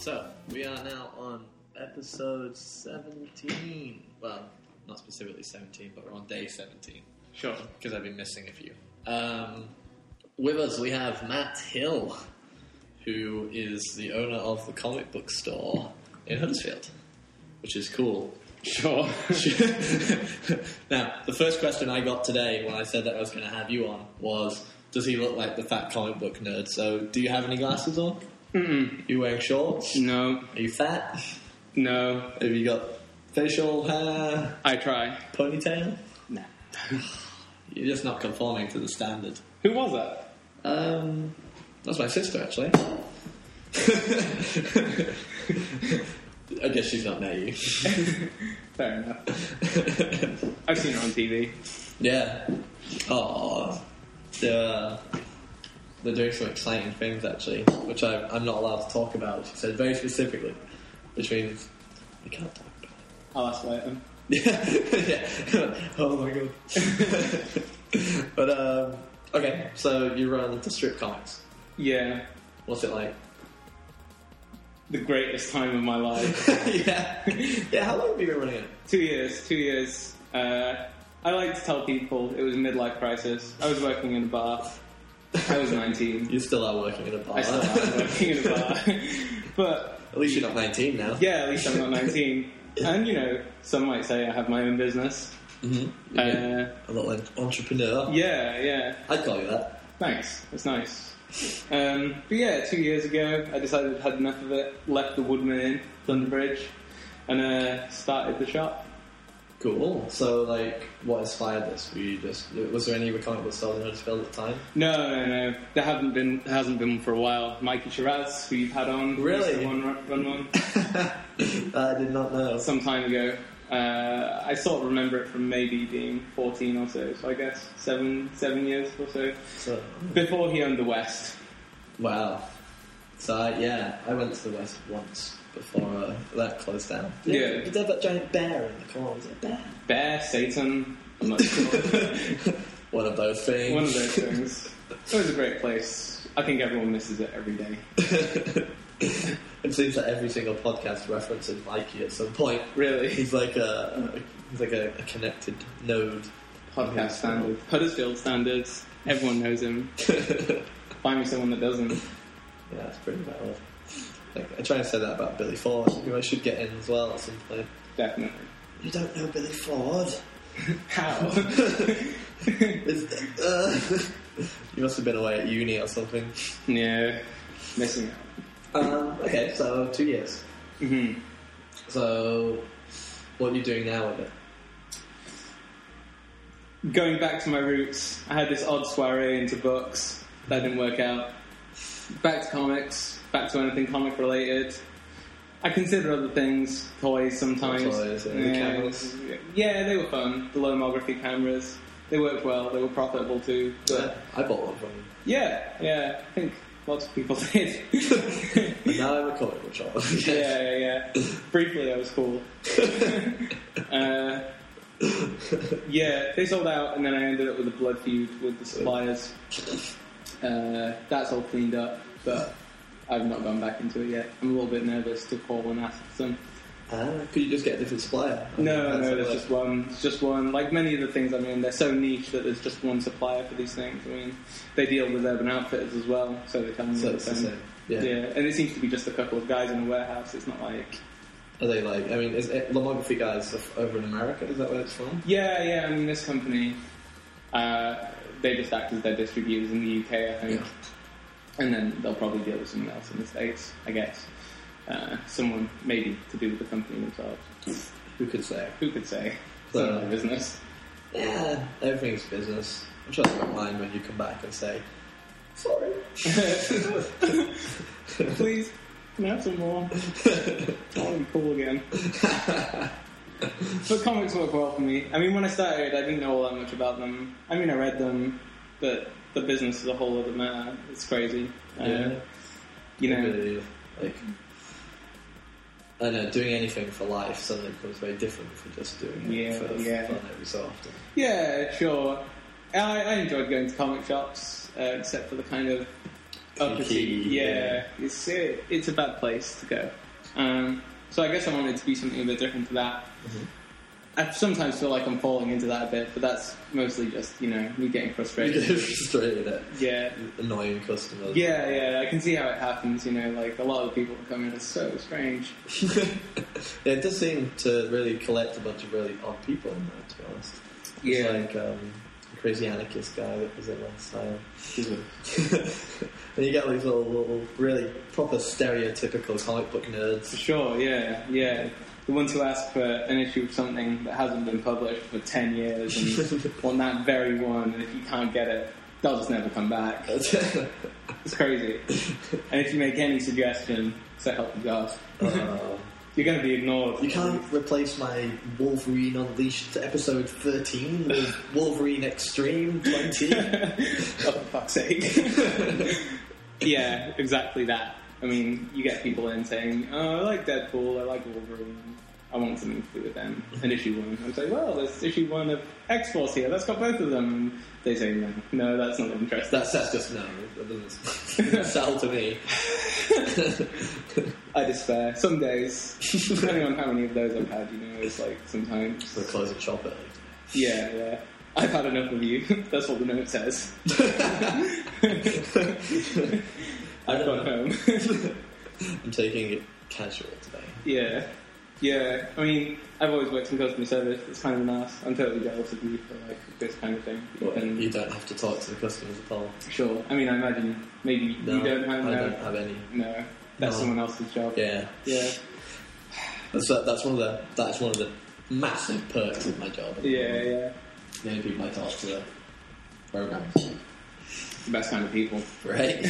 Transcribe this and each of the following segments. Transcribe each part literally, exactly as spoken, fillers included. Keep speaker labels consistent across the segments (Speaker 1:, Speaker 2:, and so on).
Speaker 1: So, we are now on episode seventeen. Well, not specifically seventeen, but we're on day seventeen.
Speaker 2: Sure.
Speaker 1: Because I've been missing a few. Um, with us, we have Matt Hill, who is the owner of the comic book store in Huddersfield, which is cool.
Speaker 2: Sure.
Speaker 1: Now, the first question I got today when I said that I was going to have you on was, does he look like the fat comic book nerd? So, do you have any glasses on?
Speaker 2: Mm-mm.
Speaker 1: Are you wearing shorts?
Speaker 2: No.
Speaker 1: Are you fat?
Speaker 2: No.
Speaker 1: Have you got facial hair?
Speaker 2: I try.
Speaker 1: Ponytail?
Speaker 2: Nah.
Speaker 1: You're just not conforming to the standard.
Speaker 2: Who was that?
Speaker 1: Um, that's my sister, actually. I guess she's not met you.
Speaker 2: Fair enough. I've seen her on T V.
Speaker 1: Yeah. Oh, they're, they're doing some exciting things, actually, which I, I'm not allowed to talk about. She said very specifically, which means we can't talk about it.
Speaker 2: I'll ask later.
Speaker 1: Yeah. Yeah. Oh my god. But, um, okay, so you run into strip comics.
Speaker 2: Yeah.
Speaker 1: What's it like?
Speaker 2: The greatest time of my life.
Speaker 1: Yeah. Yeah, how long have you been running it?
Speaker 2: Two years. Two years. Uh, I like to tell people it was a midlife crisis. I was working in a bar. I was nineteen.
Speaker 1: You still are working in a bar.
Speaker 2: I still am working in a bar. But
Speaker 1: at least you're not nineteen now.
Speaker 2: yeah, at least I'm not nineteen. And, you know, some might say I have my own business.
Speaker 1: Mm-hmm.
Speaker 2: Uh,
Speaker 1: a little entrepreneur.
Speaker 2: yeah, yeah.
Speaker 1: I'd call you that.
Speaker 2: Thanks. That's nice. Um, but yeah, two years ago, I decided I'd had enough of it, left the Woodman Inn, London Bridge, and uh, started the shop.
Speaker 1: Cool. So, like, what inspired this? Were you just... Was there any other comic book stores in Huddersfield at the time?
Speaker 2: No, no, no. There haven't been, there hasn't been for a while. Mikey Shiraz, who you've had on,
Speaker 1: really,
Speaker 2: the one run one.
Speaker 1: I did not know.
Speaker 2: Some time ago. Uh, I sort of remember it from maybe being fourteen or so. So I guess seven, seven years or so.
Speaker 1: So
Speaker 2: before he owned the West.
Speaker 1: Wow. So I, yeah, I went to the West once before uh, that closed down.
Speaker 2: Yeah.
Speaker 1: yeah. Did they have that giant bear in the corner? Was it a bear?
Speaker 2: Bear, Satan. I'm not sure.
Speaker 1: One of those things.
Speaker 2: One of those things. It was a great place. I think everyone misses it every day.
Speaker 1: It seems that every single podcast references Mikey at some point.
Speaker 2: Really?
Speaker 1: He's like a, a he's like a, a connected node.
Speaker 2: Podcast standard. Huddersfield standards. Everyone knows him. Find me someone that doesn't.
Speaker 1: Yeah, that's pretty valid. Like, I try to say that about Billy Ford, who I should get in as well at some point.
Speaker 2: Definitely.
Speaker 1: You don't know Billy Ford?
Speaker 2: How?
Speaker 1: uh, you must have been away at uni or something.
Speaker 2: Yeah. Missing out.
Speaker 1: Um, okay, so two years.
Speaker 2: Mm-hmm.
Speaker 1: So, what are you doing now with it?
Speaker 2: Going back to my roots, I had this odd soiree into books. That didn't work out. Back to comics, back to anything comic related. I consider other things, toys sometimes.
Speaker 1: Toys, yeah. The cameras.
Speaker 2: Yeah, they were fun. The lomography cameras. They worked well, they were profitable too. But
Speaker 1: Yeah, I bought one from you.
Speaker 2: Yeah, yeah, I think lots of people did.
Speaker 1: And now I'm a comic book shop.
Speaker 2: yeah, yeah, yeah. Briefly, I was cool. uh, yeah, they sold out, and then I ended up with a blood feud with the suppliers. Uh, that's all cleaned up, but I've not gone back into it yet. I'm a little bit nervous to call and ask them.
Speaker 1: Ah, could you just get a different supplier?
Speaker 2: No, no, there's just one. It's just one. Like many of the things, I mean, they're so niche that there's just one supplier for these things. I mean, they deal with Urban Outfitters as well, so they tell me
Speaker 1: So
Speaker 2: all
Speaker 1: it's
Speaker 2: the
Speaker 1: the
Speaker 2: time.
Speaker 1: same. Yeah.
Speaker 2: Yeah, and it seems to be just a couple of guys in a warehouse. It's not like...
Speaker 1: Are they like, I mean, is it Lomography guys over in America? Is that where it's from?
Speaker 2: Yeah, yeah, I mean, this company, uh, they just act as their distributors in the U K, I think. Yeah. And then they'll probably deal with someone else in the States, I guess. Uh, someone maybe to do with the company themselves.
Speaker 1: Who could say?
Speaker 2: Who could say? It's
Speaker 1: So,
Speaker 2: none of my business.
Speaker 1: Yeah, everything's business. I'm sure they won't mind when you come back and say, sorry.
Speaker 2: Please, can I have some more? I want to be cool again. But comics work well for me. I mean, when I started, I didn't know all that much about them. I mean, I read them, but the business is a whole other matter. It's crazy. Uh,
Speaker 1: Yeah.
Speaker 2: You know...
Speaker 1: Really, like, I don't know, doing anything for life suddenly becomes very different from just doing it
Speaker 2: Yeah,
Speaker 1: for
Speaker 2: yeah.
Speaker 1: fun every so often.
Speaker 2: Yeah, sure. I, I enjoyed going to comic shops, uh, except for the kind of uppity. Yeah, it's it, it's a bad place to go. Um, so I guess I wanted to be something a bit different to that.
Speaker 1: Mm-hmm.
Speaker 2: I sometimes feel like I'm falling into that a bit, but that's mostly just, you know, me getting frustrated.
Speaker 1: You get frustrated at
Speaker 2: Yeah.
Speaker 1: annoying customers.
Speaker 2: Yeah, yeah, I can see how it happens, you know, like a lot of the people that come in are so strange.
Speaker 1: Yeah, it does seem to really collect a bunch of really odd people in there, to be honest. It's
Speaker 2: Yeah.
Speaker 1: like um, the crazy anarchist guy that was in last time. And you get all these little, little, really proper stereotypical comic book nerds.
Speaker 2: For sure, yeah, yeah. The ones who ask for an issue of something that hasn't been published for ten years and want that very one, and if you can't get it, they'll just never come back. It's crazy. And if you make any suggestion, say help you God.
Speaker 1: Uh,
Speaker 2: You're going to be ignored.
Speaker 1: you can't replace my Wolverine Unleashed episode thirteen with Wolverine Extreme twenty.
Speaker 2: Oh, for fuck's sake. Yeah, exactly that. I mean, you get people in saying, oh, I like Deadpool, I like Wolverine, I want something to do with them. And issue one. I'm saying, well, there's issue one of X-Force here, let's got both of them. And they say, no, no, that's not interesting.
Speaker 1: That's, that's just no. That doesn't sell to me.
Speaker 2: I despair. Some days, depending on how many of those I've had, you know, it's like sometimes...
Speaker 1: We're closing shop early.
Speaker 2: Yeah, yeah. I've had enough of you. That's what the note says. I've gone home.
Speaker 1: I'm taking it casual today.
Speaker 2: Yeah. Yeah. I mean, I've always worked in customer service. It's kind of nice. I'm totally jealous of you for like this kind of thing.
Speaker 1: Well,
Speaker 2: And
Speaker 1: you don't have to talk to the customers at all.
Speaker 2: sure. I mean, I imagine maybe
Speaker 1: No,
Speaker 2: you don't have
Speaker 1: I
Speaker 2: no.
Speaker 1: don't have any.
Speaker 2: No. That's
Speaker 1: No.
Speaker 2: someone else's job.
Speaker 1: Yeah,
Speaker 2: Yeah.
Speaker 1: that's that's one of the that's one of the massive perks of my job.
Speaker 2: Yeah, yeah.
Speaker 1: The only people I talk to are programs.
Speaker 2: The best kind of people.
Speaker 1: Right.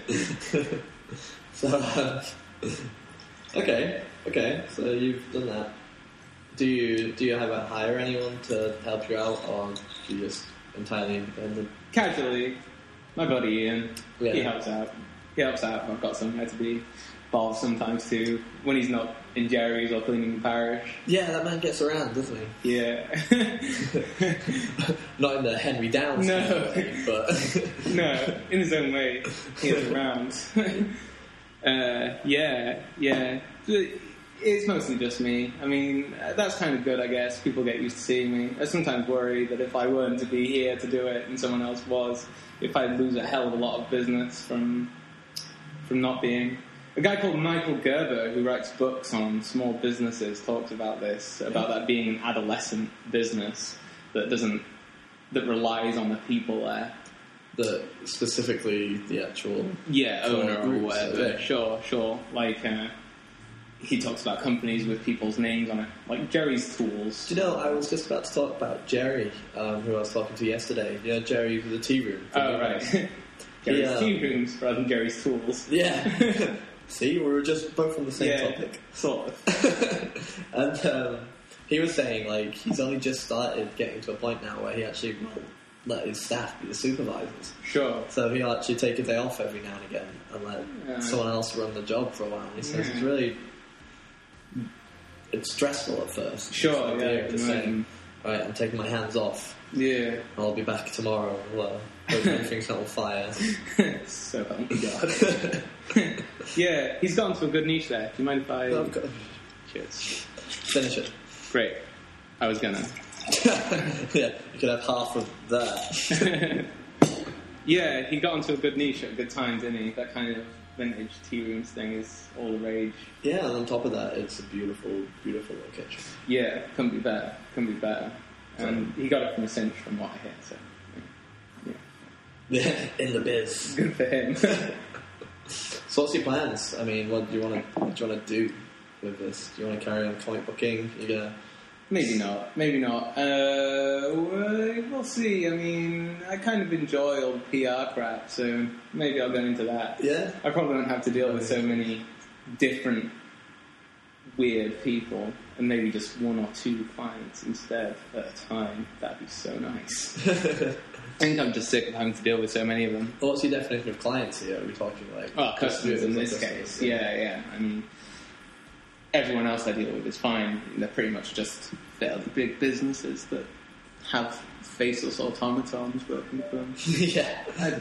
Speaker 1: So, uh, okay, okay. So you've done that. Do you do you ever hire anyone to help you out, or do you just entirely independent?
Speaker 2: Casually, my buddy Ian,
Speaker 1: Yeah.
Speaker 2: he helps out. He helps out. I've got somewhere to be involved sometimes too. When he's not in Jerry's or cleaning the parish.
Speaker 1: Yeah, that man gets around, doesn't he?
Speaker 2: Yeah.
Speaker 1: Not in the Henry Downs
Speaker 2: No.
Speaker 1: kind of way, but
Speaker 2: No, in his own way, he is around. uh, yeah, yeah. It's mostly just me. I mean, that's kind of good, I guess. People get used to seeing me. I sometimes worry that if I weren't to be here to do it and someone else was, if I'd lose a hell of a lot of business from from not being. A guy called Michael Gerber, who writes books on small businesses, talks about this, about that being an adolescent business that doesn't, that relies on the people there.
Speaker 1: the specifically the actual
Speaker 2: Yeah, owner or
Speaker 1: groups,
Speaker 2: whatever.
Speaker 1: yeah.
Speaker 2: Sure, sure. Like, uh, he talks about companies with people's names on it, like Jerry's Tools.
Speaker 1: Do you know, I was just about to talk about Jerry, um, who I was talking to yesterday. You know, Jerry with the tea room.
Speaker 2: Oh, right. Jerry's
Speaker 1: Yeah.
Speaker 2: Tea Rooms rather than Jerry's Tools.
Speaker 1: Yeah. See, we were just both on the same
Speaker 2: Yeah,
Speaker 1: topic.
Speaker 2: sort of.
Speaker 1: And um, he was saying, like, he's only just started getting to a point now where he actually will let his staff be the supervisors.
Speaker 2: Sure.
Speaker 1: So he'll actually take a day off every now and again and let
Speaker 2: Yeah.
Speaker 1: someone else run the job for a while. He says
Speaker 2: Yeah.
Speaker 1: it's really... It's stressful at first.
Speaker 2: Sure,
Speaker 1: It's the idea
Speaker 2: yeah,
Speaker 1: of just
Speaker 2: mm.
Speaker 1: saying, alright, I'm taking my hands off.
Speaker 2: Yeah.
Speaker 1: I'll be back tomorrow. Well, hope everything's not on fire.
Speaker 2: So, oh my God. Yeah, he's gotten to a good niche there. Do you mind if I...
Speaker 1: No, I've got-
Speaker 2: Cheers.
Speaker 1: Finish it.
Speaker 2: Great. I was gonna.
Speaker 1: Yeah, you could have half of that.
Speaker 2: Yeah, he got onto a good niche at a good time, didn't he? That kind of vintage tea rooms thing is all the rage.
Speaker 1: Yeah, and on top of that, it's a beautiful, beautiful location.
Speaker 2: Yeah, couldn't be better. Couldn't be better. And he got it from a cinch from what I hear, so... Yeah.
Speaker 1: Yeah, in the biz.
Speaker 2: Good for him.
Speaker 1: So what's your plans? I mean, what do you want to what do you want to do with this? Do you want to carry on comic booking? You gonna
Speaker 2: Maybe not. Maybe not. Uh, we'll see. I mean, I kind of enjoy all the P R crap, so maybe I'll go into that.
Speaker 1: Yeah.
Speaker 2: I probably won't have to deal with so many different weird people, and maybe just one or two clients instead at a time. That'd be so nice. I think I'm just sick of having to deal with so many of them.
Speaker 1: What's your definition of clients here? Are we talking like
Speaker 2: Well, customers in this
Speaker 1: customers?
Speaker 2: case. Yeah, yeah. I mean, everyone else I deal with is fine. They're pretty much just fairly big businesses that have faceless automatons working for them.
Speaker 1: Yeah.
Speaker 2: I,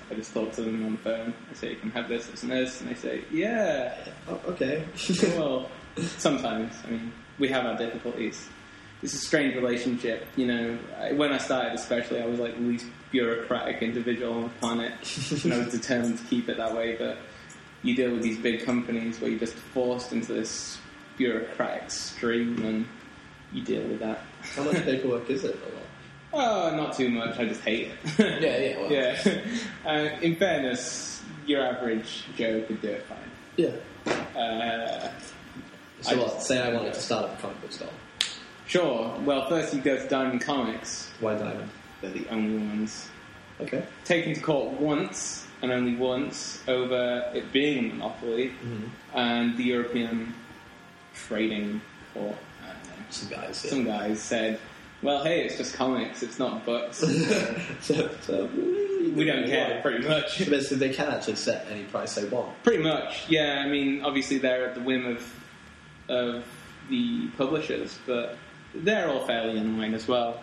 Speaker 2: I just talk to them on the phone. I say, you can have this, this, and this. And they say, yeah.
Speaker 1: Oh, okay.
Speaker 2: Well, sometimes. I mean, we have our difficulties. It's a strange relationship. You know, I, when I started especially, I was like the least bureaucratic individual on the planet. And I was determined to keep it that way. But you deal with these big companies where you're just forced into this bureaucratic stream, and you deal with that.
Speaker 1: How much paperwork is it?
Speaker 2: Oh, not too much. I just hate it.
Speaker 1: Yeah, yeah. Well.
Speaker 2: Yeah. Uh, in fairness, your average Joe could do it fine.
Speaker 1: Yeah.
Speaker 2: Uh,
Speaker 1: so
Speaker 2: I
Speaker 1: what?
Speaker 2: just,
Speaker 1: Say I wanted to start up a comic book store.
Speaker 2: Sure. Well, first you go to Diamond Comics.
Speaker 1: Why Diamond?
Speaker 2: They're the only ones.
Speaker 1: Okay.
Speaker 2: Taken to court once, and only once, over it being a monopoly,
Speaker 1: mm-hmm.
Speaker 2: and the European Trading Court, I don't know,
Speaker 1: Some guys. Yeah.
Speaker 2: some guys said, well, hey, it's just comics, it's not books.
Speaker 1: so, so
Speaker 2: we don't care, pretty much.
Speaker 1: So basically, they can actually set any price they want.
Speaker 2: Pretty much, yeah. I mean, obviously they're at the whim of of the publishers, but they're all fairly in line as well.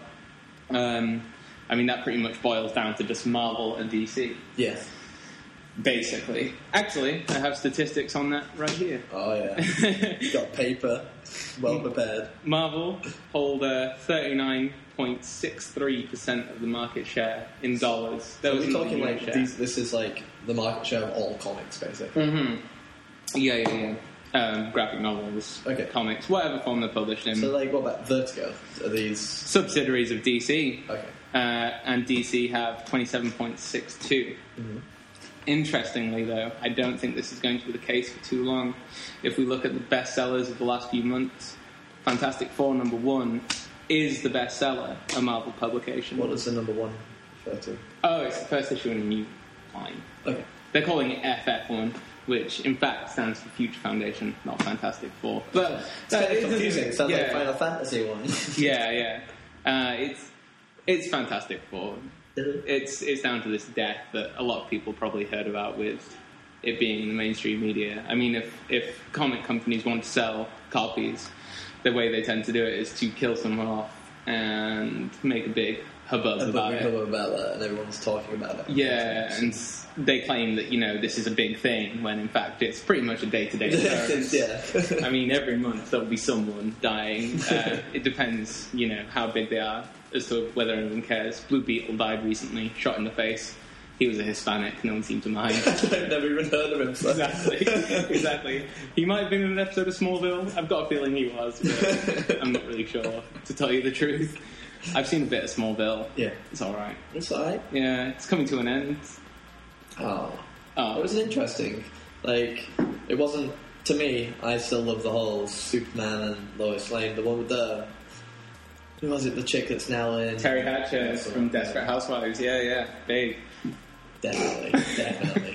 Speaker 2: Um, I mean, that pretty much boils down to just Marvel and D C.
Speaker 1: Yeah.
Speaker 2: Basically. Actually, I have statistics on that right here.
Speaker 1: Oh, yeah. You've got paper, well prepared.
Speaker 2: Marvel hold uh, thirty-nine point six three percent of the market share in dollars.
Speaker 1: So we're talking like, these, this is like the market share of all comics, basically.
Speaker 2: Mm-hmm. Yeah, yeah, yeah. Um, graphic novels,
Speaker 1: okay.
Speaker 2: comics, whatever form they're published in.
Speaker 1: So, like, what about Vertigo? Are these
Speaker 2: subsidiaries of D C?
Speaker 1: Okay.
Speaker 2: Uh, and D C have twenty-seven point six two.
Speaker 1: Mm-hmm.
Speaker 2: Interestingly, though, I don't think this is going to be the case for too long. If we look at the bestsellers of the last few months, Fantastic Four number one is the bestseller, a Marvel publication.
Speaker 1: What does the number one refer to?
Speaker 2: Oh, it's the first issue in a new line.
Speaker 1: Okay.
Speaker 2: They're calling it F F one, which in fact stands for Future Foundation, not Fantastic Four. But
Speaker 1: it's kind of confusing. It sounds
Speaker 2: yeah.
Speaker 1: like Final Fantasy one.
Speaker 2: yeah, yeah. Uh, it's it's Fantastic Four. It's it's down to this death that a lot of people probably heard about with it being in the mainstream media. I mean, if if comic companies want to sell copies, the way they tend to do it is to kill someone off and make a big hubbub
Speaker 1: a
Speaker 2: about
Speaker 1: big
Speaker 2: it.
Speaker 1: Hubbub about that, and everyone's talking about it.
Speaker 2: Yeah, and they claim that, you know, this is a big thing, when in fact it's pretty much a day-to-day occurrence.
Speaker 1: Yeah.
Speaker 2: I mean, every month there'll be someone dying. Uh, it depends, you know, how big they are as to whether anyone cares. Blue Beetle died recently, shot in the face. He was a Hispanic, no one seemed to mind.
Speaker 1: I've never even heard of him. So.
Speaker 2: Exactly, exactly. He might have been in an episode of Smallville. I've got a feeling he was, but I'm not really sure, to tell you the truth. I've seen a bit of Smallville.
Speaker 1: Yeah.
Speaker 2: It's alright.
Speaker 1: It's alright.
Speaker 2: Yeah, it's coming to an end.
Speaker 1: Oh.
Speaker 2: Oh.
Speaker 1: It was interesting. Like, it wasn't... To me, I still love the whole Superman and Lois Lane. The one with the... Who was it? The chick that's now in...
Speaker 2: Terry Hatcher from Desperate Housewives. Yeah, yeah. Babe.
Speaker 1: Definitely. Definitely.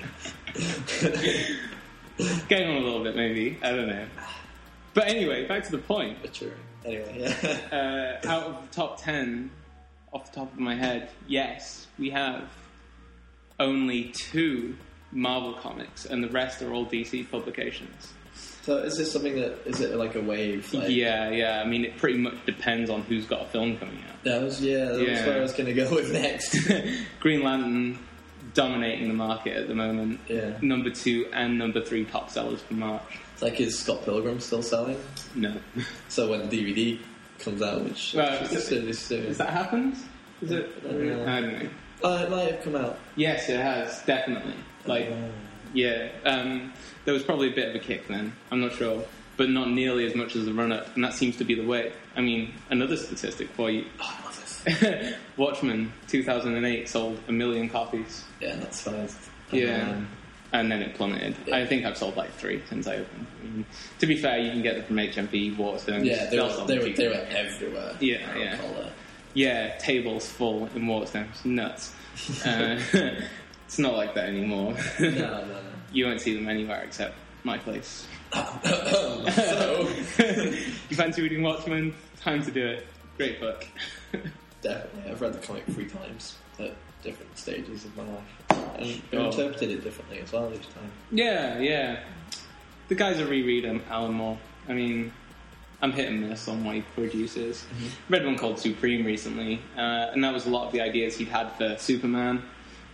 Speaker 2: Going on a little bit, maybe. I don't know. But anyway, back to the point.
Speaker 1: True. Anyway, yeah.
Speaker 2: uh, out of the top ten, off the top of my head, yes, we have only two Marvel comics, and the rest are all D C publications.
Speaker 1: So is this something that... Is it like a wave? Like,
Speaker 2: yeah, yeah. I mean, it pretty much depends on who's got a film coming out.
Speaker 1: That was, yeah, that
Speaker 2: yeah.
Speaker 1: was where I was going to go with next.
Speaker 2: Green Lantern dominating the market at the moment.
Speaker 1: Yeah.
Speaker 2: Number two and number three top sellers for March.
Speaker 1: It's like, is Scott Pilgrim still selling?
Speaker 2: No.
Speaker 1: So when the D V D comes out, which
Speaker 2: well,
Speaker 1: is soon, is soon.
Speaker 2: Has that happened? Is it?
Speaker 1: I don't know.
Speaker 2: I don't know.
Speaker 1: Oh, it might have come out.
Speaker 2: Yes, it has, definitely. Like,
Speaker 1: Oh.
Speaker 2: yeah. Um, there was probably a bit of a kick then. I'm not sure. But not nearly as much as the run-up, and that seems to be the way. I mean, another statistic for you.
Speaker 1: Oh, I love this.
Speaker 2: Watchmen, two thousand eight, sold a million copies.
Speaker 1: Yeah, that's fine.
Speaker 2: Yeah.
Speaker 1: Um,
Speaker 2: And then it plummeted.
Speaker 1: Yeah.
Speaker 2: I think I've sold like three since I opened. I mean, to be fair, you can get them from H M V, Waterstones.
Speaker 1: yeah, they
Speaker 2: They'll
Speaker 1: were,
Speaker 2: sell
Speaker 1: they,
Speaker 2: them
Speaker 1: were,
Speaker 2: cheaper.
Speaker 1: they were everywhere.
Speaker 2: Yeah,
Speaker 1: I
Speaker 2: yeah.
Speaker 1: recall that.
Speaker 2: Yeah, tables full in Waterstones. Nuts. uh, it's not like that anymore.
Speaker 1: No, no, no.
Speaker 2: You won't see them anywhere except my place.
Speaker 1: So,
Speaker 2: You fancy reading Watchmen? Time to do it. Great book.
Speaker 1: definitely. I've read the comic three times at different stages of my life. And
Speaker 2: Oh.
Speaker 1: interpreted it differently as well each time.
Speaker 2: Yeah, yeah. The guy's a rereader, Alan Moore. I mean, I'm hit and miss on what he produces.
Speaker 1: Mm-hmm.
Speaker 2: Read one called Supreme recently, uh, and that was a lot of the ideas he'd had for Superman.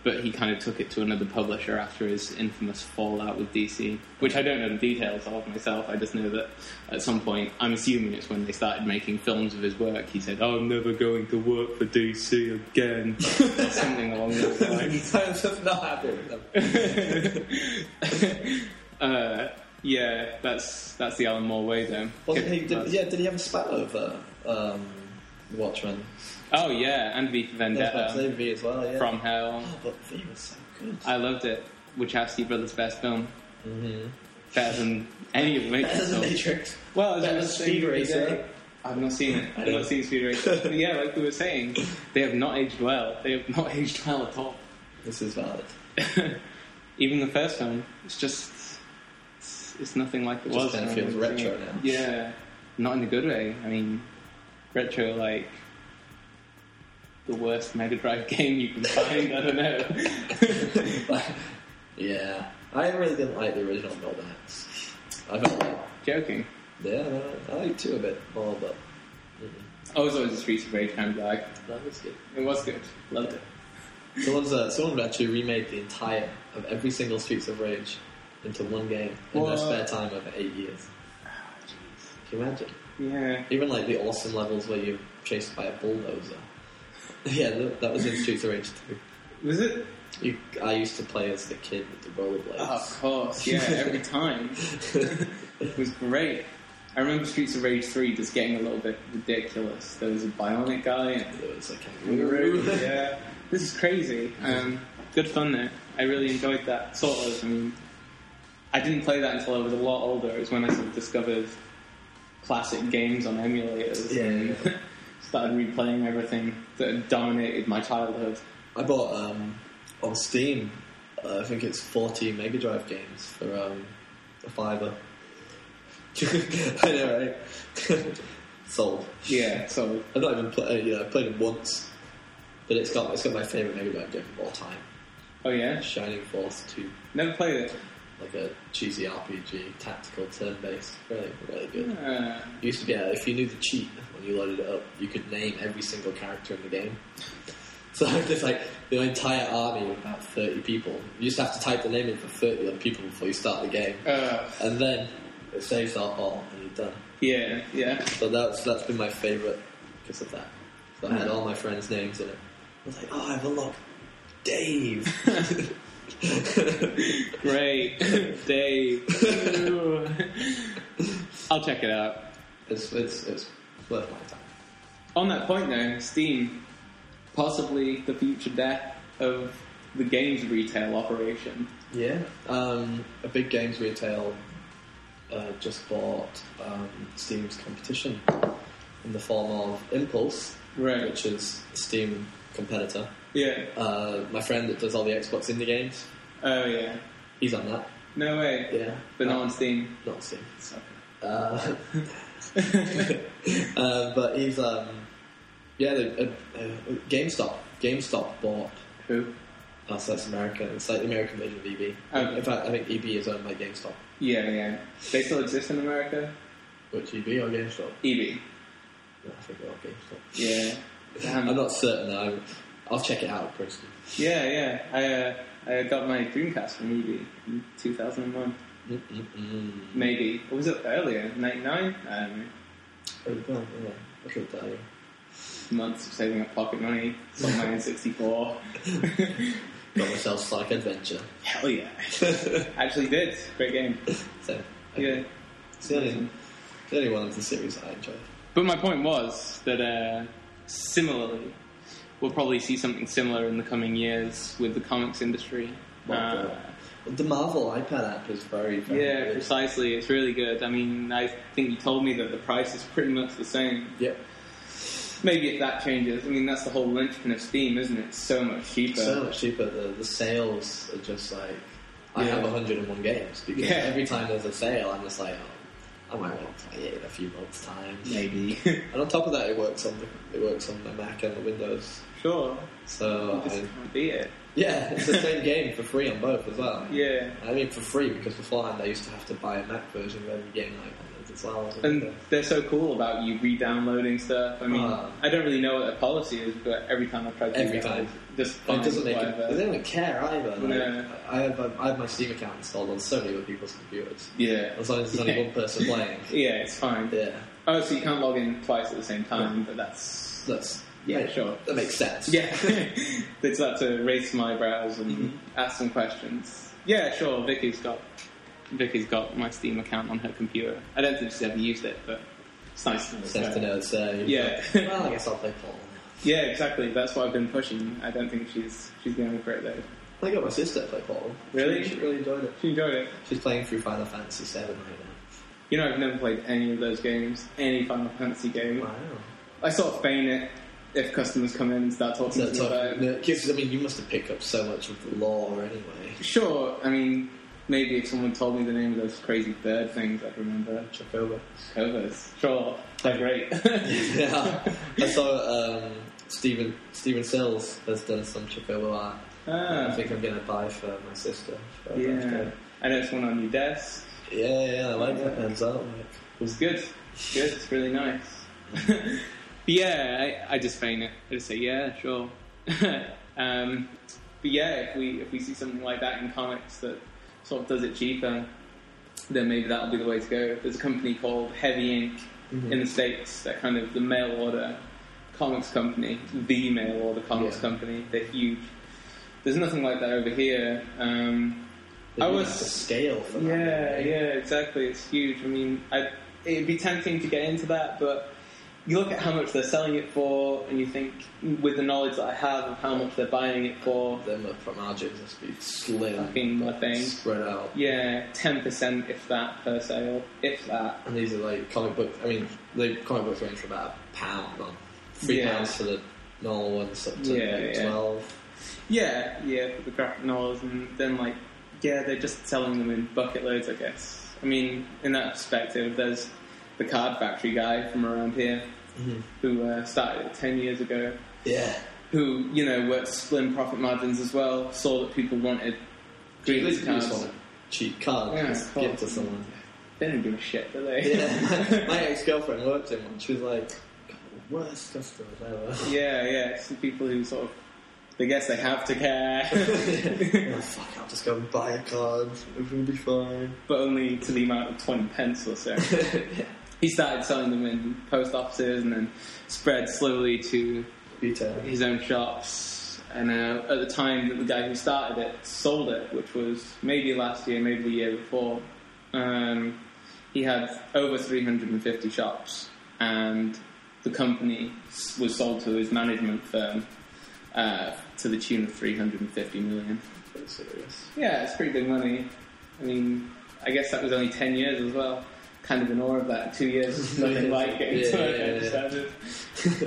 Speaker 2: but he kind of took it to another publisher after his infamous fallout with D C, which I don't know the details of myself. I just know that at some point, I'm assuming it's when they started making films of his work, he said, oh, I'm never going to work for D C again, or something along those lines.
Speaker 1: I'm just not happy with them.
Speaker 2: uh, yeah, that's that's the Alan Moore way, though.
Speaker 1: Wasn't he, did, yeah, did he have a spat over um, Watchmen?
Speaker 2: Oh, yeah, and V for Vendetta.
Speaker 1: Yeah, V as well, yeah.
Speaker 2: From Hell.
Speaker 1: Oh, but V was so good.
Speaker 2: I loved it. Wachowski Brothers' best film.
Speaker 1: Mm-hmm.
Speaker 2: Better than any of the Matrix
Speaker 1: Better than
Speaker 2: films.
Speaker 1: Matrix.
Speaker 2: Well,
Speaker 1: better than Speed Racer.
Speaker 2: I've not seen it. I've not seen Speed Racer. But yeah, like we were saying, they have not aged well. They have not aged well at all.
Speaker 1: This is valid.
Speaker 2: Even the first film, it's just... It's, it's nothing like it,
Speaker 1: it
Speaker 2: was.
Speaker 1: Just kind of feels retro now.
Speaker 2: Yeah. Not in a good way. I mean, retro, like... the worst Mega Drive game you can find. I don't know.
Speaker 1: Yeah, I really didn't like the original Golden Axe. I felt like
Speaker 2: joking.
Speaker 1: Yeah, no, I like two a bit more, but mm-mm.
Speaker 2: I was always a Streets of Rage kind of guy.
Speaker 1: That was good.
Speaker 2: It was good. Loved it.
Speaker 1: Someone's uh, someone actually remade the entire of every single Streets of Rage into one game in
Speaker 2: what?
Speaker 1: their spare time over eight years.
Speaker 2: Oh, jeez.
Speaker 1: Can you imagine?
Speaker 2: Yeah.
Speaker 1: Even like the awesome levels where you're chased by a bulldozer. Yeah, that was in Streets of Rage two.
Speaker 2: Was it?
Speaker 1: You, I used to play as the kid with the rollerblades.
Speaker 2: Oh, of course, yeah, every time. It was great. I remember Streets of Rage three just getting a little bit ridiculous. There was a bionic guy and
Speaker 1: there was a
Speaker 2: kangaroo. Yeah, this is crazy. Um, good fun there. I really enjoyed that. Sort of. I mean, I didn't play that until I was a lot older. It was when I sort of discovered classic games on emulators.
Speaker 1: Yeah.
Speaker 2: And
Speaker 1: yeah.
Speaker 2: started replaying everything that had dominated my childhood.
Speaker 1: I bought um, on Steam, uh, I think it's forty Mega Drive games for um, a fiver. I know, right? Sold.
Speaker 2: Yeah, sold.
Speaker 1: I've not even played. You know, I played it once, but it's got it's got my favourite Mega Drive game of all time.
Speaker 2: Oh yeah,
Speaker 1: Shining Force two.
Speaker 2: Never played it.
Speaker 1: Like a cheesy R P G, tactical, turn-based. Really, really good.
Speaker 2: Uh,
Speaker 1: You used to be, uh, if you knew the cheat when you loaded it up, you could name every single character in the game. So there's like the entire army of about thirty people. You just have to type the name in for thirty other people before you start the game,
Speaker 2: uh,
Speaker 1: and then it saves all, all and you're done.
Speaker 2: yeah, yeah.
Speaker 1: So that's that's been my favourite because of that. So I had all my friends' names in it. I was like, oh, I've unlocked Dave.
Speaker 2: Great, Dave. I'll check it out.
Speaker 1: It's it's it's worth my time.
Speaker 2: On that point, though, Steam, possibly the future death of the games retail operation.
Speaker 1: Yeah, um, a big games retail uh, just bought um, Steam's competition in the form of Impulse,
Speaker 2: Right.
Speaker 1: which is a Steam competitor.
Speaker 2: Yeah.
Speaker 1: Uh, my friend that does all the Xbox indie games,
Speaker 2: Oh yeah.
Speaker 1: he's on that.
Speaker 2: No way.
Speaker 1: Yeah,
Speaker 2: But not
Speaker 1: Uh,
Speaker 2: on Steam.
Speaker 1: not Steam.
Speaker 2: Sucker.
Speaker 1: Uh, uh, but he's um, yeah, the, uh, uh, GameStop. GameStop bought.
Speaker 2: Who?
Speaker 1: Oh, so that's American. It's like the American version of E B.
Speaker 2: Okay.
Speaker 1: In fact, I think E B is owned by GameStop.
Speaker 2: Yeah, yeah. They still exist in America?
Speaker 1: Which E B or GameStop?
Speaker 2: E B.
Speaker 1: No, I think they're all GameStop.
Speaker 2: Yeah. Damn.
Speaker 1: I'm not certain though. I'm, I'll check it out, Princeton.
Speaker 2: Yeah, yeah. I uh, I got my Dreamcast from E B in two thousand one.
Speaker 1: Mm-mm-mm.
Speaker 2: Maybe. Or was it earlier? ninety-nine? I don't know.
Speaker 1: Oh, God, yeah. I couldn't tell you.
Speaker 2: Months of saving up pocket money. Sold my N sixty-four.
Speaker 1: Got myself Sonic Adventure.
Speaker 2: Hell yeah. Actually did. Great game.
Speaker 1: So,
Speaker 2: Yeah.
Speaker 1: it's the only, the only one of the series I enjoyed.
Speaker 2: But my point was that uh, similarly, we'll probably see something similar in the coming years with the comics industry.
Speaker 1: Well,
Speaker 2: Uh,
Speaker 1: the Marvel iPad app is very, very
Speaker 2: yeah,
Speaker 1: good.
Speaker 2: precisely. It's really good. I mean, I think you told me that the price is pretty much the same.
Speaker 1: Yep.
Speaker 2: Maybe if that changes. I mean, that's the whole linchpin of Steam, isn't it? It's so much cheaper.
Speaker 1: So much cheaper. The, the sales are just like... I
Speaker 2: Yeah.
Speaker 1: have one hundred and one games because
Speaker 2: Yeah.
Speaker 1: every time there's a sale, I'm just like, oh, I might want to play it in a few months' time.
Speaker 2: Maybe.
Speaker 1: And on top of that, it works on the, it works on the Mac and the Windows.
Speaker 2: Sure.
Speaker 1: So
Speaker 2: You just
Speaker 1: I,
Speaker 2: can't beat it.
Speaker 1: yeah, it's the same game for free on both as well.
Speaker 2: Yeah.
Speaker 1: I mean for free because beforehand I used to have to buy a Mac version of every game I wanted. as well.
Speaker 2: And they're so cool about you re-downloading stuff. I mean,
Speaker 1: uh,
Speaker 2: I don't really know what their policy is, but every time I've tried to
Speaker 1: every
Speaker 2: do
Speaker 1: time,
Speaker 2: it, just
Speaker 1: it doesn't make it.
Speaker 2: whatever.
Speaker 1: They don't care either. Like,
Speaker 2: No.
Speaker 1: I have I have my Steam account installed on so many other people's computers.
Speaker 2: Yeah.
Speaker 1: As long as there's only
Speaker 2: Yeah.
Speaker 1: one person playing.
Speaker 2: Yeah, it's fine.
Speaker 1: Yeah,
Speaker 2: Oh, so you can't log in twice at the same time, but that's...
Speaker 1: that's
Speaker 2: Yeah,
Speaker 1: yeah,
Speaker 2: sure.
Speaker 1: That makes sense.
Speaker 2: Yeah. They start to raise some eyebrows and
Speaker 1: Mhm.
Speaker 2: ask some questions. Yeah, sure, Vicky's got... Vicky's got my Steam account on her computer. I don't think she's ever used it, but it's nice to know.
Speaker 1: It's nice to know. It's, uh,
Speaker 2: Yeah.
Speaker 1: Well, I guess I'll play Portal.
Speaker 2: Yeah, exactly. That's what I've been pushing. I don't think she's she's going for it though.
Speaker 1: I got my sister to play Portal.
Speaker 2: Really?
Speaker 1: She, she really enjoyed it.
Speaker 2: She enjoyed it.
Speaker 1: She's playing through Final Fantasy seven right now.
Speaker 2: You know, I've never played any of those games, any Final Fantasy game.
Speaker 1: Wow.
Speaker 2: I sort of feign it if customers come in and start talking
Speaker 1: So,
Speaker 2: to me
Speaker 1: so,
Speaker 2: about it.
Speaker 1: no, 'cause, I mean, you must have picked up so much of the lore anyway.
Speaker 2: Sure, I mean, maybe if someone told me the name of those crazy bird things, I'd remember.
Speaker 1: Chocobo.
Speaker 2: Covers. Sure, they're great.
Speaker 1: Yeah. I saw um, Stephen Stephen Sills has done some Chocobo art.
Speaker 2: ah,
Speaker 1: I think I'm going to buy for my sister. For her
Speaker 2: yeah.
Speaker 1: birthday.
Speaker 2: I know it's one on your desk.
Speaker 1: Yeah, yeah, I like that man's artwork.
Speaker 2: It's good. It's good. It's really nice. But yeah, I, I just feign it. I just say, yeah, sure. um, but yeah, if we if we see something like that in comics that sort of does it cheaper, then maybe that'll be the way to go. There's a company called Heavy Ink
Speaker 1: Mm-hmm.
Speaker 2: in the States. They're kind of the mail order comics company, the mail order comics
Speaker 1: Yeah.
Speaker 2: company. They're huge. There's nothing like that over here. Um,
Speaker 1: They
Speaker 2: I
Speaker 1: do
Speaker 2: was
Speaker 1: have to scale for that.
Speaker 2: yeah,
Speaker 1: right?
Speaker 2: yeah, exactly. It's huge. I mean, I, it'd be tempting to get into that, but you look at how much they're selling it for, and you think, with the knowledge that I have of how much they're buying it for,
Speaker 1: Then the front margins must be slim,
Speaker 2: Fucking nothing.
Speaker 1: spread out.
Speaker 2: yeah, ten percent if that per sale, if that.
Speaker 1: And these are like comic book. I mean, the comic books range from about a pound on three
Speaker 2: Yeah.
Speaker 1: pounds for the normal ones up to
Speaker 2: Yeah,
Speaker 1: like
Speaker 2: yeah.
Speaker 1: twelve.
Speaker 2: Yeah, yeah, for the graphic novels, and then like, yeah, they're just selling them in bucket loads, I guess. I mean, in that perspective, there's the Card Factory guy from around here
Speaker 1: Mm-hmm.
Speaker 2: who uh, started it ten years ago.
Speaker 1: Yeah,
Speaker 2: Who, you know, worked slim profit margins as well, saw that people wanted
Speaker 1: at
Speaker 2: greetings
Speaker 1: least you just
Speaker 2: cards.
Speaker 1: want a cheap card,
Speaker 2: Yeah,
Speaker 1: just
Speaker 2: of
Speaker 1: give it
Speaker 2: course.
Speaker 1: to someone.
Speaker 2: They didn't give a shit, do they?
Speaker 1: Yeah, my ex-girlfriend worked in one. She was like, God, the worst customers ever.
Speaker 2: yeah, yeah. Some people who sort of, they guess they have to care,
Speaker 1: Oh, fuck, I'll just go and buy a card. Everything will be fine.
Speaker 2: but only to the amount of twenty pence or so.
Speaker 1: Yeah.
Speaker 2: He started selling them in post offices and then spread slowly to
Speaker 1: Retail.
Speaker 2: his own shops. And uh, at the time that the guy who started it sold it, which was maybe last year, maybe the year before, um, he had over three hundred fifty shops, and the company was sold to his management firm uh, to the tune of three hundred fifty million.
Speaker 1: Pretty serious.
Speaker 2: Yeah, it's pretty big money. I mean, I guess that was only ten years as well. Kind of in awe of that. Two years is nothing like getting
Speaker 1: Yeah,
Speaker 2: to
Speaker 1: yeah,
Speaker 2: it.
Speaker 1: yeah.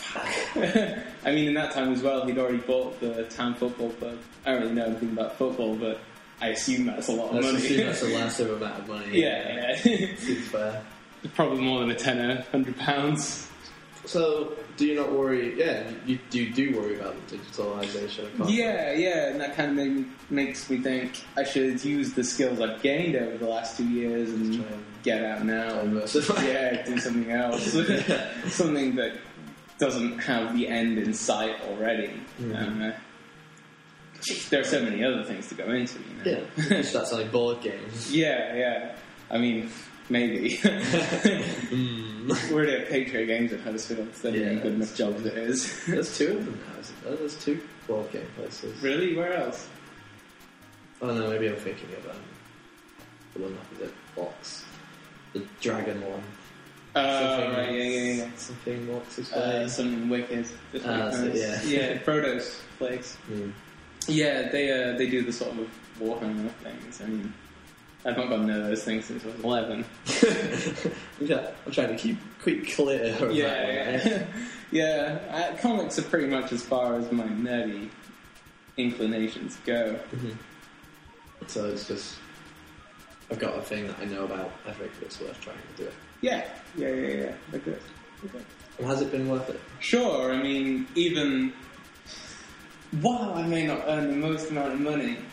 Speaker 2: I mean, in that time as well, he'd already bought the town football club. I don't really know anything about football, but I assume that's a lot of
Speaker 1: Let's
Speaker 2: money.
Speaker 1: assume that's a massive amount of money.
Speaker 2: yeah, yeah.
Speaker 1: Seems fair.
Speaker 2: Probably more than a tenner, hundred pounds.
Speaker 1: So, do you not worry? Yeah, you, you do worry about the digitalisation of content.
Speaker 2: Yeah, yeah, and that kind of make, makes me think I should use the skills I've gained over the last two years and
Speaker 1: Try and-
Speaker 2: get out now.
Speaker 1: and versify.
Speaker 2: Yeah, do something else. Something that doesn't have the end in sight already.
Speaker 1: Mhm.
Speaker 2: Uh, there are so many other things to go into, you know.
Speaker 1: Yeah, just start selling board games.
Speaker 2: Yeah, yeah. I mean, maybe.
Speaker 1: Mm.
Speaker 2: We're already at Patriot Games at Huddersfield. It's done
Speaker 1: Yeah,
Speaker 2: a good enough
Speaker 1: that's
Speaker 2: job as it is.
Speaker 1: There's two of them now, isn't there? There's two board game places.
Speaker 2: Really? Where else?
Speaker 1: Oh no, maybe I'm thinking of um, the one that was at Box. The Dragon one.
Speaker 2: Oh, right, yeah, yeah, yeah.
Speaker 1: Something, what's his
Speaker 2: Uh,
Speaker 1: name?
Speaker 2: something wicked. Just
Speaker 1: Ah,
Speaker 2: like
Speaker 1: that's it,
Speaker 2: those.
Speaker 1: yeah.
Speaker 2: yeah, Frodo's place.
Speaker 1: Mm.
Speaker 2: Yeah, they uh, they do the sort of Warhammer things. I mean, I've not got to know those things since I was eleven.
Speaker 1: Yeah, I'm trying to keep keep clear of that one,
Speaker 2: Yeah,
Speaker 1: eh?
Speaker 2: yeah. yeah. Uh, comics are pretty much as far as my nerdy inclinations go.
Speaker 1: Mhm. So it's just, I've got a thing that I know about. I think it's worth trying to do it.
Speaker 2: Yeah, yeah, yeah, yeah. They're good. They're good.
Speaker 1: And has it been worth it?
Speaker 2: Sure, I mean, even while I may not earn the most amount of money,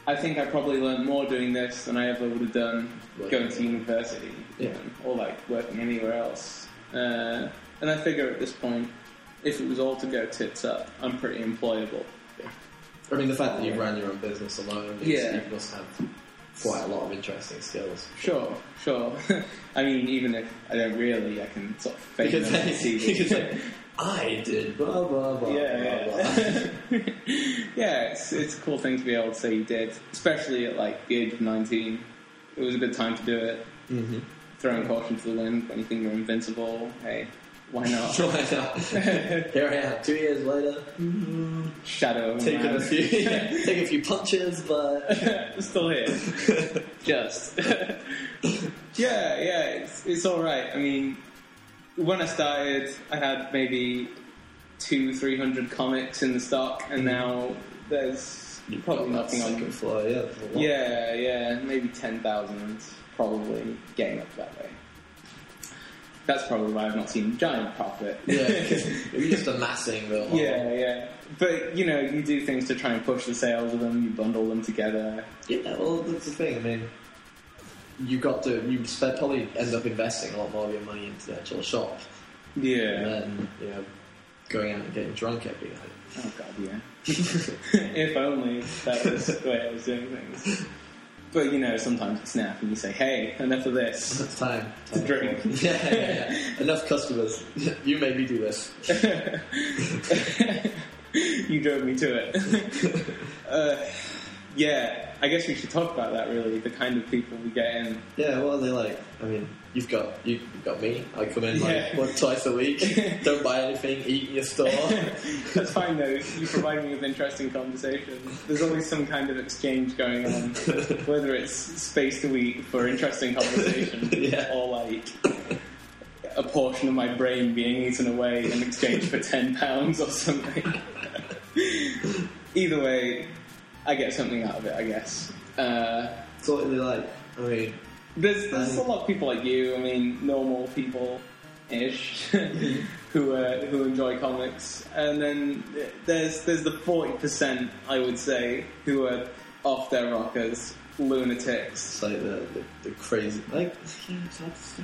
Speaker 2: I think I probably learned more doing this than I ever would have done
Speaker 1: Working.
Speaker 2: going to university,
Speaker 1: Yeah.
Speaker 2: even, or like working anywhere else. Uh, and I figure at this point, if it was all to go tits up, I'm pretty employable.
Speaker 1: I mean, the fact that you ran your own business alone, means
Speaker 2: Yeah.
Speaker 1: you must have quite a lot of interesting skills.
Speaker 2: Sure, sure. I mean, even if I don't really, I can sort of fake
Speaker 1: You
Speaker 2: it
Speaker 1: can
Speaker 2: on the
Speaker 1: say,
Speaker 2: C
Speaker 1: you can
Speaker 2: V.
Speaker 1: say, I did blah blah blah.
Speaker 2: Yeah,
Speaker 1: blah,
Speaker 2: yeah.
Speaker 1: blah.
Speaker 2: Yeah, it's, it's a cool thing to be able to say you did, especially at like the age of nineteen. It was a good time to do it.
Speaker 1: Mm-hmm.
Speaker 2: Throwing caution to the wind when you think you're invincible. Hey, why not?
Speaker 1: Why not? Here I am, two years later,
Speaker 2: Shadow of a
Speaker 1: taking
Speaker 2: man.
Speaker 1: a few, yeah, taking a few punches, but
Speaker 2: Still here. Just. yeah, yeah, it's, it's alright. I mean, when I started, I had maybe two, three hundred comics in the stock, and now there's
Speaker 1: you've
Speaker 2: probably
Speaker 1: got that
Speaker 2: nothing on.
Speaker 1: second floor. Yeah, there's a lot.
Speaker 2: Yeah, yeah, maybe ten thousand, probably getting up that way. That's probably why I've not seen giant profit.
Speaker 1: Yeah, because you're just amassing the whole.
Speaker 2: Yeah, yeah. But, you know, you do things to try and push the sales of them, you bundle them together.
Speaker 1: Yeah, well, that's the thing. I mean, you got to you spend, probably end up investing a lot more of your money into the actual shop, and
Speaker 2: Yeah.
Speaker 1: then you know, going out and getting drunk every night.
Speaker 2: Oh, God, yeah. If only that was the way I was doing things. But, you know, sometimes you snap and you say, hey, enough of this.
Speaker 1: It's time,
Speaker 2: To
Speaker 1: time
Speaker 2: drink.
Speaker 1: Yeah, yeah, yeah. Enough customers. You made me do this.
Speaker 2: You drove me to it. uh, yeah, I guess we should talk about that, really, the kind of people we get in.
Speaker 1: Yeah, what are they like? I mean, you've got you, you've got me. I come in like
Speaker 2: Yeah.
Speaker 1: once, twice a week. Don't buy anything. Eat in your store.
Speaker 2: That's fine, though. You provide me with interesting conversation. There's always some kind of exchange going on, whether it's space to eat for interesting conversation
Speaker 1: Yeah.
Speaker 2: or, like, a portion of my brain being eaten away in exchange for ten pounds or something. Either way, I get something out of it, I guess. Uh,
Speaker 1: So what are they like? I mean,
Speaker 2: there's there's a lot of people like you, I mean, normal people-ish, who uh, who enjoy comics. And then there's there's the forty percent, I would say, who are off their rockers, lunatics.
Speaker 1: it's like the the, the crazy like. Yeah, it's hard to say.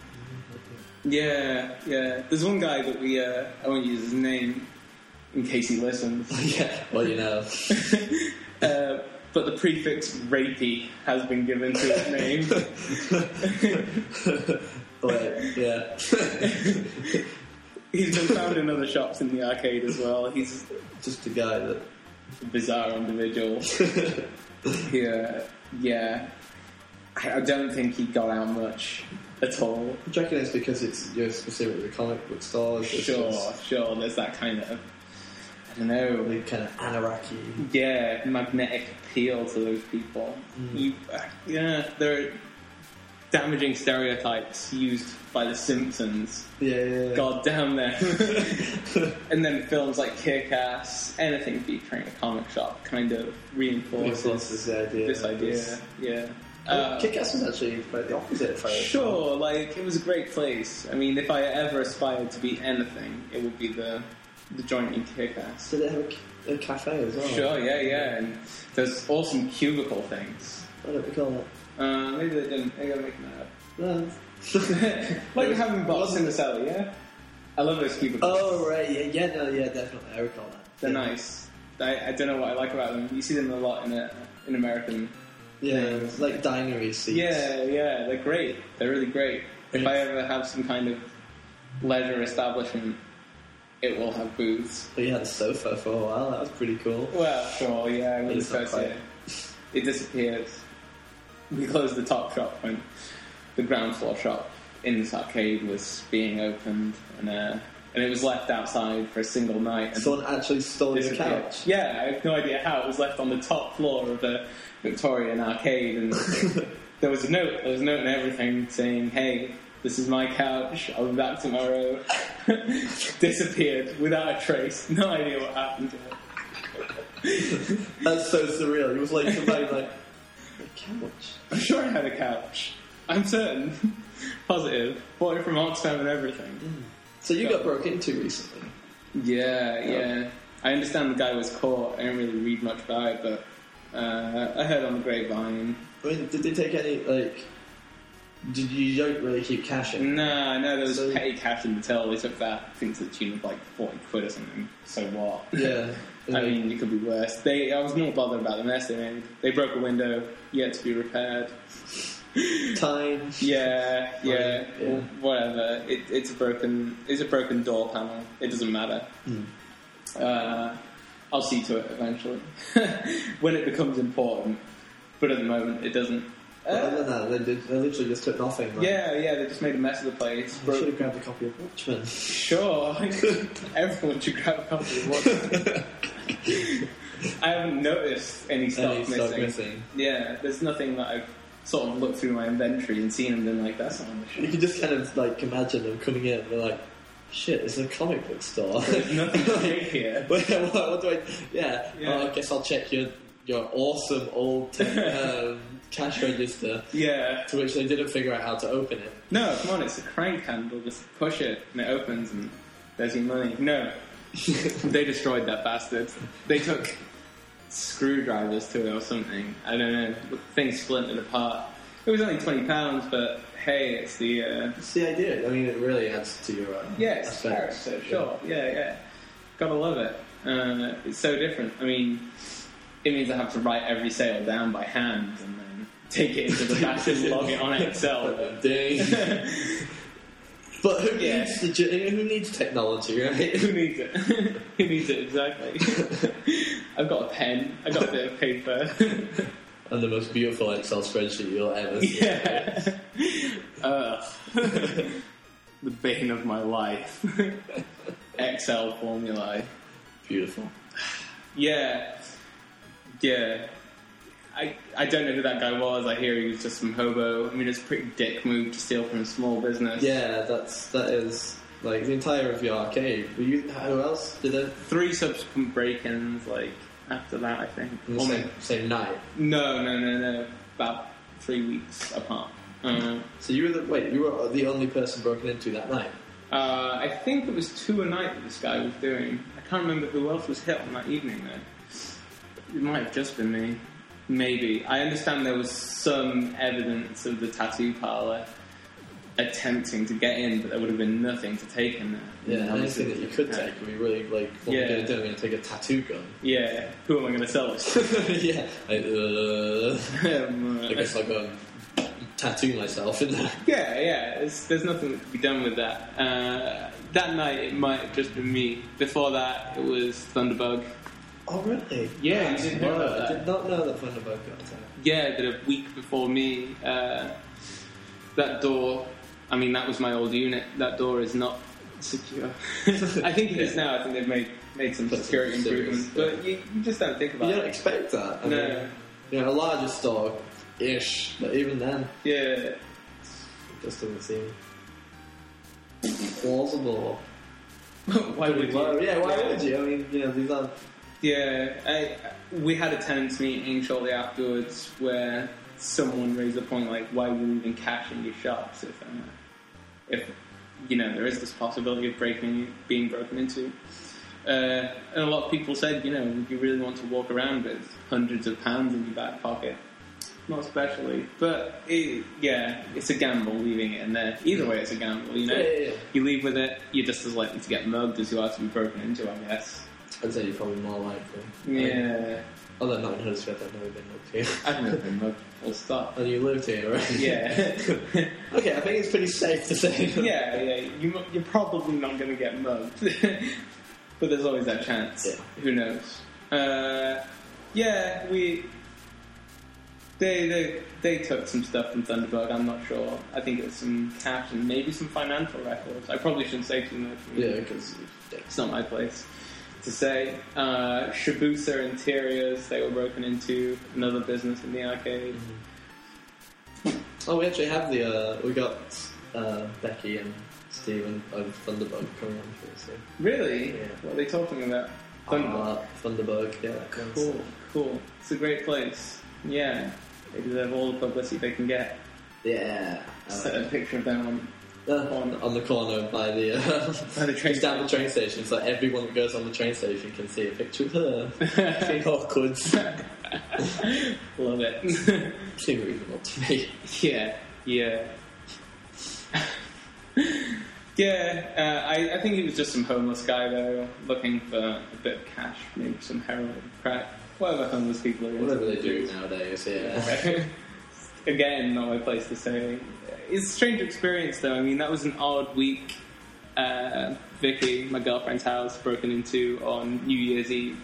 Speaker 2: Yeah, yeah. There's one guy that we, uh, I won't use his name in case he listens.
Speaker 1: Yeah, well, you know.
Speaker 2: uh, but the prefix rapey has been given to his name.
Speaker 1: But, yeah.
Speaker 2: He's been found in other shops in the arcade as well. He's
Speaker 1: Just a guy that.
Speaker 2: a bizarre individual. Yeah, yeah. I, I don't think he got out much at all.
Speaker 1: Do you reckon it's because it's you're specifically comic book stores? It's
Speaker 2: Sure,
Speaker 1: just
Speaker 2: sure. There's that kind of, I don't know,
Speaker 1: the kind of anarchy.
Speaker 2: yeah, magnetic appeal to those people.
Speaker 1: Mm.
Speaker 2: You, uh, yeah, there are damaging stereotypes used by The Simpsons.
Speaker 1: Yeah, yeah, yeah.
Speaker 2: God damn them. And then films like Kick-Ass, anything featuring a comic shop kind of reinforces
Speaker 1: Reinforces the idea.
Speaker 2: this idea.
Speaker 1: This-
Speaker 2: Yeah.
Speaker 1: Uh,
Speaker 2: Uh,
Speaker 1: Kick-Ass was actually quite the opposite. For
Speaker 2: Sure, like, it was a great place. I mean, if I ever aspired to be anything, it would be the the joint in Kick-Ass.
Speaker 1: Did it have a, ca- a cafe as well?
Speaker 2: Sure, yeah, yeah, and there's awesome cubicle things.
Speaker 1: What do we call it?
Speaker 2: Uh, maybe they didn't, they gotta make them up.
Speaker 1: No.
Speaker 2: Like having bots in the cellar, yeah? I love those cubicles.
Speaker 1: Oh, right, yeah, yeah, no, yeah, definitely, I recall that.
Speaker 2: They're
Speaker 1: yeah.
Speaker 2: nice. I, I don't know what I like about them. You see them a lot in a, in American.
Speaker 1: Yeah,
Speaker 2: things.
Speaker 1: it's like dinery seats.
Speaker 2: Yeah, yeah, they're great. They're really great. If
Speaker 1: Yeah.
Speaker 2: I ever have some kind of leisure establishment, it will have booths.
Speaker 1: But you had a sofa for a while, that was pretty cool.
Speaker 2: Well, sure, yeah, when the
Speaker 1: It's not
Speaker 2: first
Speaker 1: quite.
Speaker 2: year. It disappeared. We closed the top shop when the ground floor shop in this arcade was being opened, and uh, and it was left outside for a single night. And
Speaker 1: Someone actually stole your
Speaker 2: disappeared.
Speaker 1: couch.
Speaker 2: Yeah, I have no idea how. It was left on the top floor of the Victorian arcade, and there was a note. There was a note and everything saying, "Hey, this is my couch. I'll be back tomorrow." Disappeared without a trace. No idea what happened to it.
Speaker 1: That's so surreal. It was like somebody like, a couch?
Speaker 2: I'm sure I had a couch. I'm certain. Positive. Bought it from Oxfam and everything.
Speaker 1: So you got broke into recently.
Speaker 2: Yeah, yeah. I understand the guy was caught. I didn't really read much about it, but Uh, I heard on the grapevine.
Speaker 1: I mean, did they take any, like... Did you, you don't really keep cash in?
Speaker 2: No, no, there was
Speaker 1: So-
Speaker 2: petty cash in the till. They took that, I think, to the tune of like forty quid or something. So what?
Speaker 1: Yeah.
Speaker 2: I mean, it could be worse. They, I was more bothered about the mess they made. They broke a window, yet to be repaired.
Speaker 1: Time.
Speaker 2: Yeah, yeah,
Speaker 1: yeah.
Speaker 2: Well, whatever. It, it's a broken, it's a broken door panel. It doesn't matter.
Speaker 1: Mm.
Speaker 2: Uh, I'll see to it eventually when it becomes important. But at the moment, it doesn't.
Speaker 1: But
Speaker 2: Uh,
Speaker 1: other than that, they, did, they literally just took nothing. Like,
Speaker 2: yeah, yeah. They just made a mess of the place.
Speaker 1: I
Speaker 2: Broke-
Speaker 1: should have grabbed a copy of Watchmen.
Speaker 2: Sure, everyone should grab a copy of Watchmen. I haven't noticed any stock,
Speaker 1: Any
Speaker 2: missing.
Speaker 1: stock missing.
Speaker 2: Yeah, there's nothing that I've sort of looked through my inventory and seen and been like, that's not on the
Speaker 1: You
Speaker 2: shelf.
Speaker 1: can just kind of like imagine them coming in and they're like, shit, it's a comic book store.
Speaker 2: There's nothing to take here.
Speaker 1: what, what, what do I... Yeah,
Speaker 2: Yeah.
Speaker 1: Oh, I guess I'll check your, your awesome old um, cash register,
Speaker 2: Yeah.
Speaker 1: to which they didn't figure out how to open it.
Speaker 2: No, come on, it's a crank handle. Just push it and it opens and there's your money. No. They destroyed that bastard. They took screwdrivers to it or something. I don't know. The thing splintered apart. It was only twenty pounds, but hey, it's the... Uh,
Speaker 1: It's the idea. I mean, it really adds to your... Uh,
Speaker 2: yeah, it's
Speaker 1: aesthetics.
Speaker 2: character, sure. Yeah, yeah. Gotta love it. Uh, it's so different. I mean, it means I have to write every sale down by hand and then take it into the back and log it on Excel.
Speaker 1: Dang. But who
Speaker 2: Yeah.
Speaker 1: needs the, ge- who needs technology, right?
Speaker 2: Who needs it? Who needs it, exactly? I've got a pen, I've got a bit of paper.
Speaker 1: And the most beautiful Excel spreadsheet you'll ever see.
Speaker 2: Yeah. Ugh. The bane of my life. Excel formulae.
Speaker 1: Beautiful.
Speaker 2: Yeah. Yeah. I, I don't know who that guy was. I hear he was just some hobo. I mean, it's a pretty dick move to steal from a small business.
Speaker 1: Yeah, that's that is like the entire of your arcade. Were you? Who else did it?
Speaker 2: Three subsequent break-ins, like, after that, I think.
Speaker 1: In the
Speaker 2: Or
Speaker 1: same, same night.
Speaker 2: No, no, no, no. About three weeks apart. Uh,
Speaker 1: So you were the wait. You were the only person broken into that night.
Speaker 2: uh, I think it was two a night that this guy was doing. I can't remember who else was hit on that evening, though. It might have just been me. Maybe. I understand there was some evidence of the tattoo parlour attempting to get in, but there would have been nothing to take in there.
Speaker 1: Yeah, anything that you could take. We really like. What
Speaker 2: Yeah.
Speaker 1: we're gonna do? We're gonna take a tattoo gun.
Speaker 2: Yeah. Who am I going to sell it to?
Speaker 1: yeah. Like, uh,
Speaker 2: um,
Speaker 1: I guess I'll go and tattoo myself in there.
Speaker 2: Yeah, yeah. There's, there's nothing to be done with that. Uh, that night, it might have just been me. Before that, it was Thunderbug.
Speaker 1: Oh really?
Speaker 2: Yeah, you didn't hear
Speaker 1: Wow,
Speaker 2: about
Speaker 1: I
Speaker 2: that.
Speaker 1: did not know that Thunderbug got attacked.
Speaker 2: Yeah, that a week before me, uh, that door, I mean, that was my old unit. That door is not secure. I think it is now. I think they've made, made some
Speaker 1: Put some
Speaker 2: security
Speaker 1: serious,
Speaker 2: improvements. But you, you just don't think
Speaker 1: You
Speaker 2: about
Speaker 1: don't
Speaker 2: it.
Speaker 1: expect that. I
Speaker 2: No.
Speaker 1: mean, you know, a larger store, ish, but even then,
Speaker 2: Yeah.
Speaker 1: it just doesn't seem plausible.
Speaker 2: Why would
Speaker 1: Well,
Speaker 2: you?
Speaker 1: yeah, why would you? I mean, you know, these aren't.
Speaker 2: Yeah, I, we had a tenants meeting shortly afterwards where someone raised the point like, why are you leaving cash in your shops if, uh, if you know, there is this possibility of breaking, being broken into. Uh, and a lot of people said, you know, would you really want to walk around with hundreds of pounds in your back pocket? Not especially, but it, yeah, it's a gamble leaving it in there. Either way, it's a gamble, you know.
Speaker 1: Yeah, yeah, yeah.
Speaker 2: You leave with it, you're just as likely to get mugged as you are to be broken into, I guess.
Speaker 1: I'd say you're probably more likely.
Speaker 2: Yeah.
Speaker 1: Although not in Huddersfield, I've never been up here.
Speaker 2: I've never been mugged, full stop.
Speaker 1: And you lived here, right?
Speaker 2: Yeah.
Speaker 1: Okay, I think it's pretty safe to say.
Speaker 2: yeah, yeah. You, mu- you're probably not going to get mugged. But there's always that chance.
Speaker 1: Yeah.
Speaker 2: Who knows? Uh, yeah, we... They, they they took some stuff from Thunderbug, I'm not sure. I think it was some cash and maybe some financial records. I probably shouldn't say too much.
Speaker 1: Yeah, because
Speaker 2: It's not my place to say. Uh, Shibuya Interiors, they were broken into, another business in the arcade.
Speaker 1: oh, we actually have the uh, we got uh, Becky and Stephen of Thunderbug coming on for us.
Speaker 2: Really?
Speaker 1: Yeah.
Speaker 2: What are they talking about? Thunderbug.
Speaker 1: Uh, Thunderbug, yeah, that kind of
Speaker 2: Cool,
Speaker 1: stuff.
Speaker 2: cool. It's a great place. Yeah. They deserve all the publicity they can get.
Speaker 1: Yeah,
Speaker 2: Set
Speaker 1: uh,
Speaker 2: a picture of them on
Speaker 1: Uh, on, on the corner by the, uh,
Speaker 2: By the train
Speaker 1: just down the train station, so everyone that goes on the train station can see a picture of her. It's awkward.
Speaker 2: Love it.
Speaker 1: Seems reasonable to me.
Speaker 2: Yeah, yeah. Yeah, uh, I, I think he was just some homeless guy, though, looking for a bit of cash, maybe some heroin, crack, whatever homeless people are into.
Speaker 1: Whatever they do nowadays, yeah.
Speaker 2: Again, not my place to say. It's a strange experience, though. I mean, that was an odd week. Uh, Vicky, my girlfriend's house, broken into on New Year's Eve.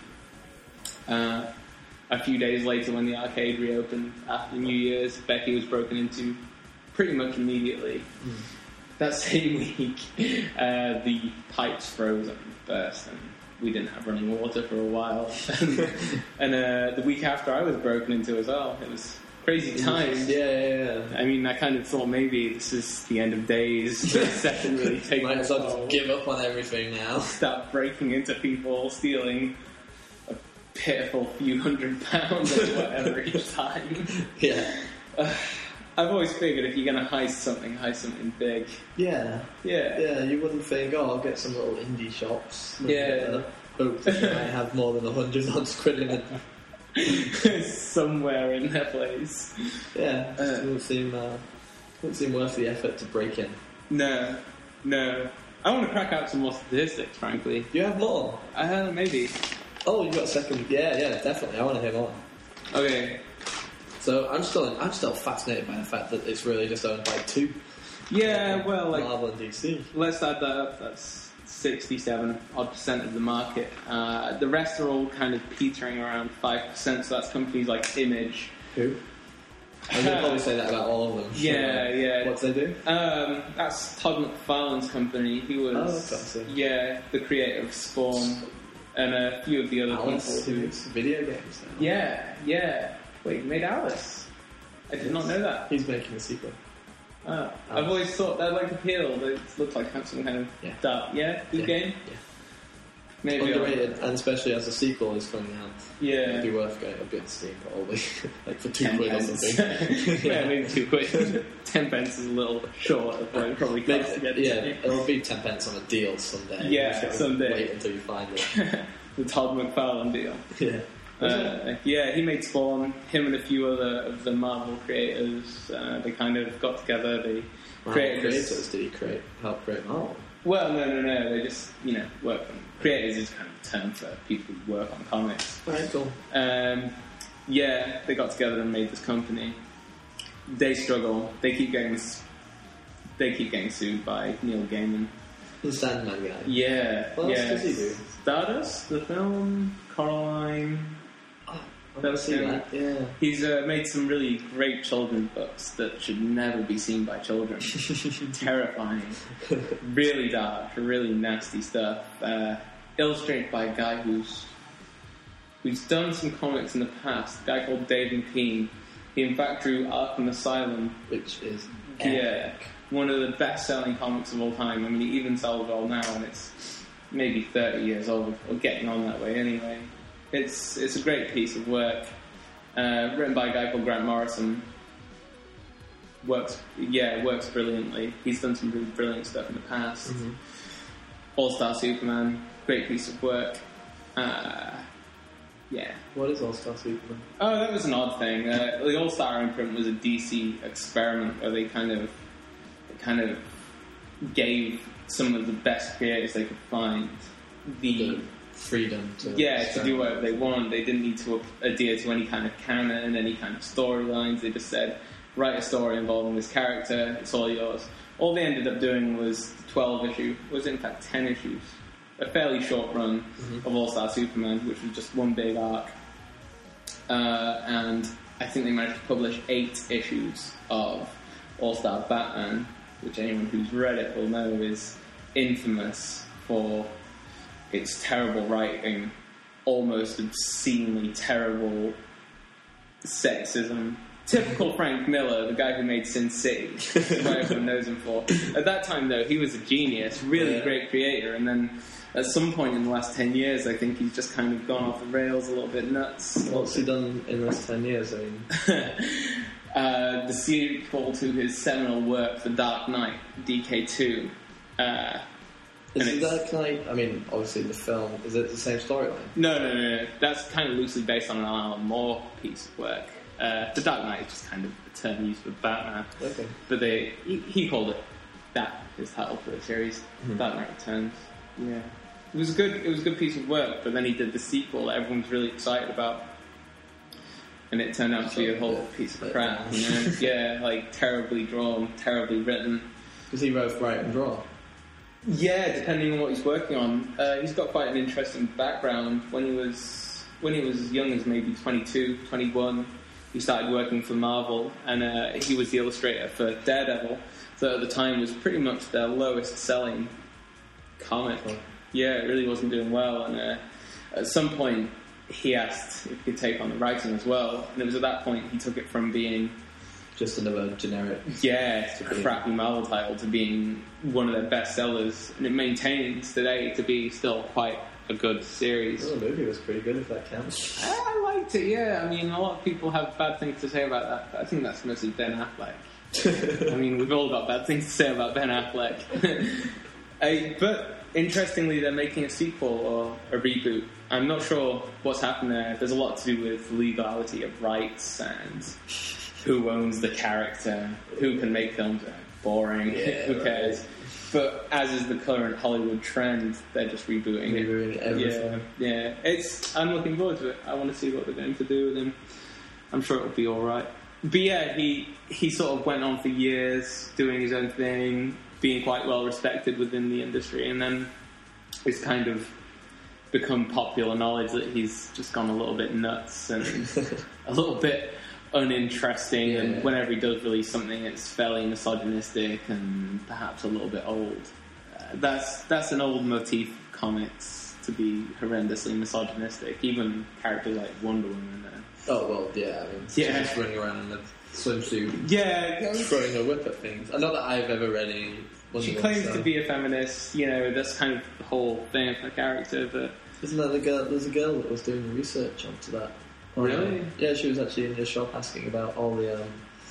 Speaker 2: Uh, a few days later, when the arcade reopened after New Year's, Becky was broken into pretty much immediately. Mm. That same week, uh, the pipes froze and burst, and we didn't have running water for a while. and uh, the week after, I was broken into as well. It was crazy times.
Speaker 1: Yeah, yeah, yeah.
Speaker 2: I mean, I kind of thought maybe this is the end of days. This session really taking
Speaker 1: Might as well just give up on everything now.
Speaker 2: Start breaking into people, stealing a pitiful few hundred pounds or whatever each time.
Speaker 1: Yeah.
Speaker 2: Uh, I've always figured if you're going to heist something, heist something big.
Speaker 1: Yeah.
Speaker 2: Yeah.
Speaker 1: Yeah, you wouldn't think, oh, I'll get some little indie shops.
Speaker 2: Yeah.
Speaker 1: Hope that you might have more than a hundred odd quid in it.
Speaker 2: Somewhere in their place.
Speaker 1: Yeah.
Speaker 2: Uh,
Speaker 1: doesn't seem, uh, doesn't seem worth the effort to break in.
Speaker 2: No. No. I want to crack out some more statistics, frankly.
Speaker 1: Do you have more?
Speaker 2: Uh, maybe.
Speaker 1: Oh, you got a second. Yeah, yeah, definitely. I want to hear more.
Speaker 2: Okay.
Speaker 1: So I'm still I'm still fascinated by the fact that it's really just owned by two.
Speaker 2: Yeah, well, like
Speaker 1: Marvel and D C.
Speaker 2: Let's add that up. That's sixty-seven odd percent of the market. Uh, the rest are all kind of petering around five percent. So that's companies like Image.
Speaker 1: Who? I would probably say that about all of them.
Speaker 2: Yeah,
Speaker 1: so,
Speaker 2: yeah.
Speaker 1: What do they do?
Speaker 2: Um, that's Todd McFarlane's company. He was,
Speaker 1: oh, okay.
Speaker 2: yeah, the creator of Spawn and a few of the other
Speaker 1: Alice,
Speaker 2: people.
Speaker 1: who makes video games now.
Speaker 2: Yeah, yeah. Wait, he made Alice? I did yes. not know that.
Speaker 1: He's making a sequel.
Speaker 2: Oh, I've always thought that like appeal. It looks like some kind of
Speaker 1: yeah.
Speaker 2: dark, yeah, good
Speaker 1: yeah.
Speaker 2: game.
Speaker 1: Yeah.
Speaker 2: Maybe
Speaker 1: underrated, and especially as a sequel is coming out.
Speaker 2: Yeah,
Speaker 1: it'd be worth going a bit Steam probably, like for two quid
Speaker 2: pence.
Speaker 1: or something.
Speaker 2: yeah, maybe two quid. Ten pence is a little short of what it probably costs to get it.
Speaker 1: Yeah, it'll be ten pence on a deal someday.
Speaker 2: Yeah, someday.
Speaker 1: Wait until you find it.
Speaker 2: The Todd McFarlane deal.
Speaker 1: Yeah.
Speaker 2: Uh, yeah, he made Spawn. Him and a few other of the Marvel creators. Uh, they kind of got together. They
Speaker 1: Marvel
Speaker 2: created
Speaker 1: creators.
Speaker 2: This...
Speaker 1: Did he create? Help create Marvel?
Speaker 2: Well, no, no, no. They just, you know, work on creators is kind of a term for people who work on comics.
Speaker 1: Right, cool.
Speaker 2: Um, yeah, they got together and made this company. They struggle. They keep getting, they keep getting sued by Neil Gaiman.
Speaker 1: The Sandman guy.
Speaker 2: Yeah,
Speaker 1: what
Speaker 2: yeah.
Speaker 1: else does he do?
Speaker 2: Stardust, the film, Coraline.
Speaker 1: Oh, I've never seen that. Yeah.
Speaker 2: He's uh, made some really great children's books that should never be seen by children. Terrifying. Really dark, really nasty stuff. Uh, illustrated by a guy who's who's done some comics in the past. A guy called Dave McKean. He in fact drew Arkham Asylum,
Speaker 1: which is
Speaker 2: yeah, one of the best-selling comics of all time. I mean, he even sells well now, and it's maybe thirty years old, or getting on that way anyway. It's it's a great piece of work, uh, written by a guy called Grant Morrison. Works, yeah, works brilliantly. He's done some really brilliant stuff in the past. Mm-hmm. All-Star Superman, great piece of work. Uh, yeah.
Speaker 1: What is All-Star Superman?
Speaker 2: Oh, that was an odd thing. Uh, the All-Star imprint was a D C experiment where they kind of, they kind of gave some of the best creators they could find the,
Speaker 1: the freedom to
Speaker 2: yeah to do whatever they want. They didn't need to adhere to any kind of canon, any kind of storylines. They just said, write a story involving this character. It's all yours. All they ended up doing was twelve issue. Was in fact ten issues. A fairly short run mm-hmm. of All-Star Superman, which was just one big arc. Uh, and I think they managed to publish eight issues of All-Star Batman, which anyone who's read it will know is infamous for its terrible writing, almost obscenely terrible sexism. Typical Frank Miller, the guy who made Sin City, what everyone knows him for. At that time, though, he was a genius, really yeah. great creator, and then at some point in the last ten years, I think he's just kind of gone off the rails a little bit nuts.
Speaker 1: What's he done in the last ten years, I mean?
Speaker 2: uh, the sequel to his seminal work, The Dark Knight, D K two. Uh,
Speaker 1: Is The Dark Knight, I mean, obviously the film, is it the same storyline?
Speaker 2: No, no, no, no. That's kind of loosely based on an Alan Moore piece of work. Uh, the Dark Knight is just kind of a term used for Batman.
Speaker 1: Okay.
Speaker 2: But they he, he called it that, his title for the series, mm-hmm. Dark Knight Returns. Yeah. It was a good it was a good piece of work, but then he did the sequel that everyone's really excited about. And it turned out to be a whole piece of crap, you know? Yeah, like terribly drawn, terribly written.
Speaker 1: Does he both write and draw?
Speaker 2: Yeah, depending on what he's working on. Uh, he's got quite an interesting background. When he was when he was as young as maybe twenty-two, twenty-one, he started working for Marvel, and uh, he was the illustrator for Daredevil, that at the time was pretty much their lowest selling comic. Yeah, it really wasn't doing well, and uh, at some point he asked if he could take on the writing as well, and it was at that point he took it from being
Speaker 1: just another generic,
Speaker 2: yeah, crappy Marvel title to being one of their best sellers, and it maintains today to be still quite a good series.
Speaker 1: Well, the movie was pretty good, if that counts.
Speaker 2: I liked it, yeah. I mean, a lot of people have bad things to say about that, but I think that's mostly Ben Affleck. I mean, we've all got bad things to say about Ben Affleck. I, but interestingly, they're making a sequel or a reboot. I'm not sure what's happened there. There's a lot to do with legality of rights and who owns the character, who can make films boring,
Speaker 1: yeah,
Speaker 2: who cares.
Speaker 1: Right.
Speaker 2: But as is the current Hollywood trend, they're just rebooting,
Speaker 1: rebooting
Speaker 2: it.
Speaker 1: everything.
Speaker 2: Yeah, yeah. It's. I'm looking forward to it. I want to see what they're going to do with him. I'm sure it'll be all right. But yeah, he he sort of went on for years doing his own thing, being quite well respected within the industry, and then it's kind of become popular knowledge that he's just gone a little bit nuts and a little bit uninteresting, yeah. And whenever he does release something, it's fairly misogynistic and perhaps a little bit old. Uh, that's that's an old motif of comics, to be horrendously misogynistic. Even characters like Wonder Woman. Uh,
Speaker 1: oh well, yeah. I mean,
Speaker 2: yeah.
Speaker 1: Just running around in a swimsuit,
Speaker 2: yeah,
Speaker 1: throwing a whip at things. Not that I've ever read any. Wonder
Speaker 2: She
Speaker 1: Woman,
Speaker 2: claims
Speaker 1: so.
Speaker 2: to be a feminist. You know, that's kind of the whole thing of her character. But
Speaker 1: isn't that the girl? There's a girl that was doing research onto that.
Speaker 2: Really?
Speaker 1: Yeah, she was actually in your shop asking about all the um,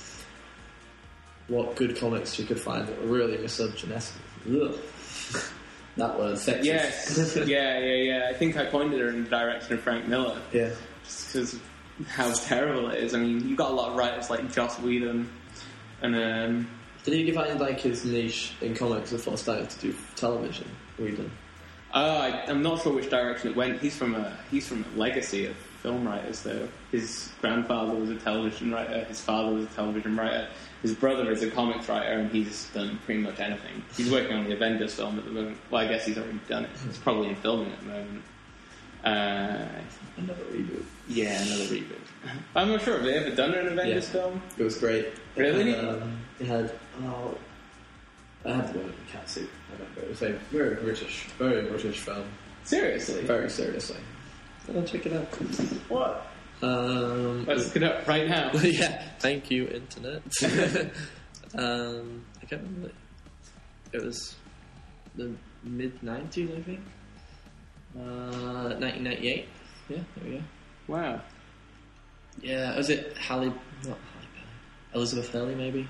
Speaker 1: what good comics she could find that were really misogynistic. Ugh. That word, sexist.
Speaker 2: Yes, yeah, yeah, yeah. I think I pointed her in the direction of Frank Miller.
Speaker 1: Yeah,
Speaker 2: just because of how terrible it is. I mean, you've got a lot of writers like Joss Whedon, and um,
Speaker 1: did he find like his niche in comics before starting to do television? Whedon.
Speaker 2: Uh, I, I'm not sure which direction it went. He's from a he's from a legacy of film writers, though. His grandfather was a television writer. His father was a television writer. His brother is a comics writer, and he's done pretty much anything. He's working on the Avengers film at the moment. Well, I guess he's already done it. It's probably in filming at the moment. Uh,
Speaker 1: another reboot.
Speaker 2: Yeah, another reboot. I'm not sure. Have they ever done an Avengers
Speaker 1: yeah.
Speaker 2: film?
Speaker 1: It was great.
Speaker 2: Really?
Speaker 1: It had, um, it had oh, I had the one in the cat suit. I remember. It was a very British, very British film.
Speaker 2: Seriously?
Speaker 1: Very seriously. I'll check it out.
Speaker 2: What?
Speaker 1: Um,
Speaker 2: Let's look it up right now.
Speaker 1: Yeah. Thank you, Internet. um, I can't remember. It was the mid nineties, I think. Uh, nineteen ninety-eight. Yeah, there we go.
Speaker 2: Wow.
Speaker 1: Yeah, was it Halle? Not Halle Berry. Elizabeth Hurley, maybe.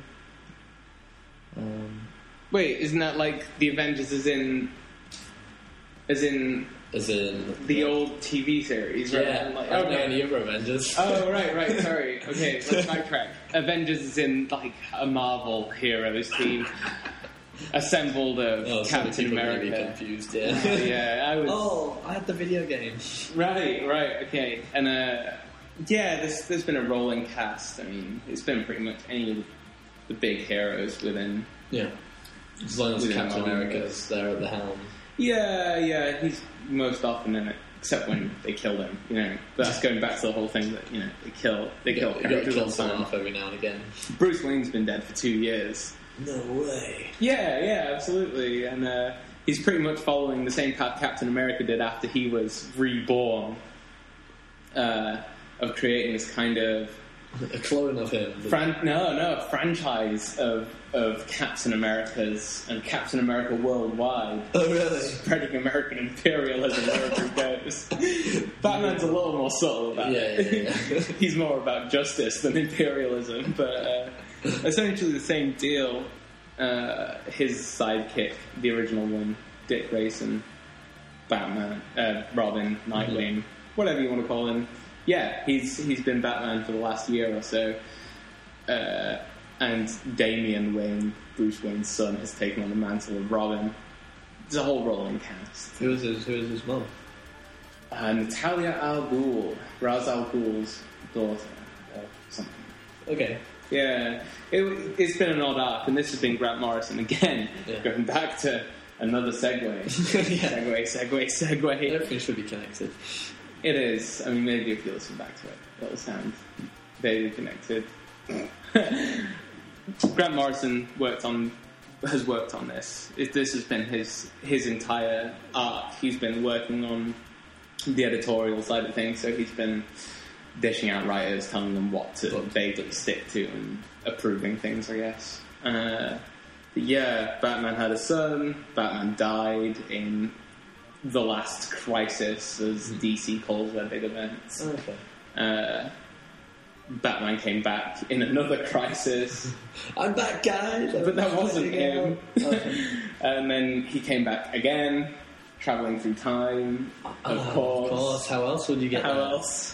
Speaker 1: Um,
Speaker 2: Wait, isn't that like the Avengers? As in, as in.
Speaker 1: As in
Speaker 2: the old T V series, right?
Speaker 1: Yeah,
Speaker 2: like,
Speaker 1: I don't
Speaker 2: okay.
Speaker 1: know any other Avengers.
Speaker 2: Oh, right, right, sorry. Okay, let's backtrack. Avengers is in, like, a Marvel heroes team assembled of
Speaker 1: oh,
Speaker 2: Captain America.
Speaker 1: May be confused, yeah.
Speaker 2: Uh, yeah, I was...
Speaker 1: Oh, I had the video game.
Speaker 2: Right, right, okay. And, uh, yeah, there's, there's been a rolling cast. I mean, it's been pretty much any of the, the big heroes within...
Speaker 1: Yeah. As long as
Speaker 2: within
Speaker 1: Captain
Speaker 2: Marvel.
Speaker 1: America's there at the helm.
Speaker 2: Yeah, yeah, he's most often in it, except when they kill him, you know. But that's going back to the whole thing that, you know, they kill, they kill
Speaker 1: you
Speaker 2: characters all
Speaker 1: kill
Speaker 2: the
Speaker 1: someone
Speaker 2: time.
Speaker 1: off every now and again.
Speaker 2: Bruce Wayne's been dead for two years.
Speaker 1: No way.
Speaker 2: Yeah, yeah, absolutely. And uh, he's pretty much following the same path Captain America did after he was reborn, uh, of creating this kind of...
Speaker 1: A clone of him.
Speaker 2: Fran- no, no, a franchise of of Captain Americas and Captain America Worldwide.
Speaker 1: Oh, really?
Speaker 2: Spreading American imperialism wherever he goes. Batman's a little more subtle about
Speaker 1: Yeah,
Speaker 2: it.
Speaker 1: yeah, yeah.
Speaker 2: He's more about justice than imperialism, but uh, essentially the same deal. Uh, his sidekick, the original one, Dick Grayson, Batman, uh, Robin, Nightwing, mm-hmm. whatever you want to call him. Yeah, he's he's been Batman for the last year or so. Uh, and Damian Wayne, Bruce Wayne's son, has taken on the mantle of Robin. There's a whole rolling cast.
Speaker 1: Who is his, who is his mum?
Speaker 2: Uh, Natalia Al Ghul, Ra's al Ghul's daughter, or something.
Speaker 1: Okay.
Speaker 2: Yeah, it, it's been an odd arc, and this has been Grant Morrison again,
Speaker 1: yeah.
Speaker 2: going back to another segue.
Speaker 1: yeah.
Speaker 2: Segue, segue, segue.
Speaker 1: Everything should be connected.
Speaker 2: It is. I mean, maybe if you listen back to it, it'll sound vaguely connected. Grant Morrison worked on, has worked on this. It, this has been his his entire arc. He's been working on the editorial side of things, so he's been dishing out writers, telling them what to vaguely stick to and approving things, I guess. Uh, but yeah, Batman had a son. Batman died in the last crisis, as D C calls their big events.
Speaker 1: Oh, okay.
Speaker 2: Uh, Batman came back in another crisis.
Speaker 1: I'm back, guys!
Speaker 2: But that wasn't him.
Speaker 1: Okay.
Speaker 2: And then he came back again, travelling through time, of
Speaker 1: uh,
Speaker 2: course.
Speaker 1: Of course, how else would you get
Speaker 2: How
Speaker 1: that?
Speaker 2: else?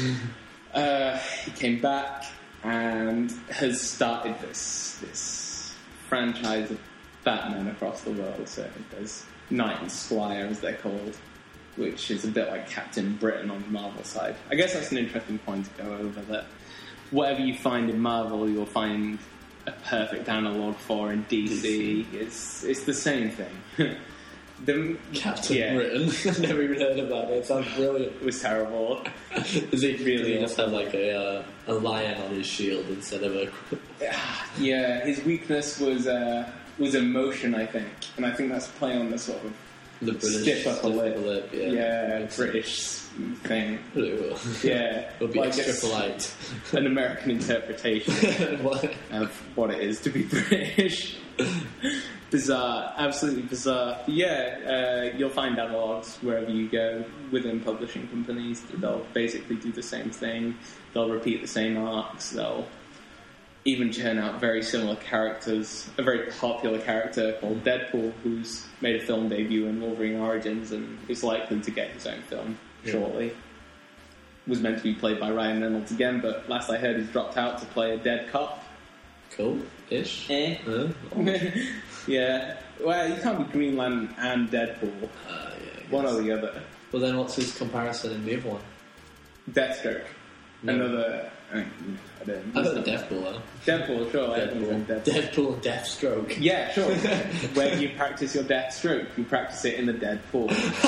Speaker 2: uh, he came back and has started this this franchise of Batman across the world. So there's Knight and Squire, as they're called, which is a bit like Captain Britain on the Marvel side. I guess that's an interesting point to go over, that whatever you find in Marvel, you'll find a perfect analogue for in D C. It's, it's the same thing. the,
Speaker 1: Captain
Speaker 2: yeah,
Speaker 1: Britain? I've never even heard of that. It sounds brilliant.
Speaker 2: It was terrible.
Speaker 1: Does he
Speaker 2: Really
Speaker 1: really just have like a, uh, a lion on his shield instead of a...
Speaker 2: Yeah, his weakness was uh, was emotion, I think. And I think that's playing on the sort of
Speaker 1: The British
Speaker 2: stiff upper lip.
Speaker 1: lip. Yeah,
Speaker 2: Yeah, British thing.
Speaker 1: It
Speaker 2: Yeah.
Speaker 1: will be
Speaker 2: Like
Speaker 1: extra
Speaker 2: it's
Speaker 1: polite.
Speaker 2: An American interpretation
Speaker 1: What?
Speaker 2: of what it is to be British. Bizarre, absolutely bizarre. Yeah, uh, you'll find analogues wherever you go within publishing companies. They'll basically do the same thing. They'll repeat the same arcs. They'll even churn out very similar characters. A very popular character called Deadpool, who's made a film debut in Wolverine Origins and is likely to get his own film
Speaker 1: Yeah.
Speaker 2: shortly. Was meant to be played by Ryan Reynolds again, but last I heard he's dropped out to play a dead cop.
Speaker 1: Cool-ish.
Speaker 2: Eh.
Speaker 1: Uh,
Speaker 2: Yeah. Well, you can't be Green Lantern and Deadpool.
Speaker 1: uh, yeah,
Speaker 2: One or the other.
Speaker 1: Well, then what's his comparison in the other one?
Speaker 2: Deathstroke.
Speaker 1: No.
Speaker 2: Another... I, mean, I don't know.
Speaker 1: I've heard of Deathpool, though.
Speaker 2: Deadpool, sure.
Speaker 1: Deadpool.
Speaker 2: Deadpool.
Speaker 1: Deadpool and Deathstroke.
Speaker 2: Yeah, sure. Where you practice your death stroke, you practice it in the dead pool.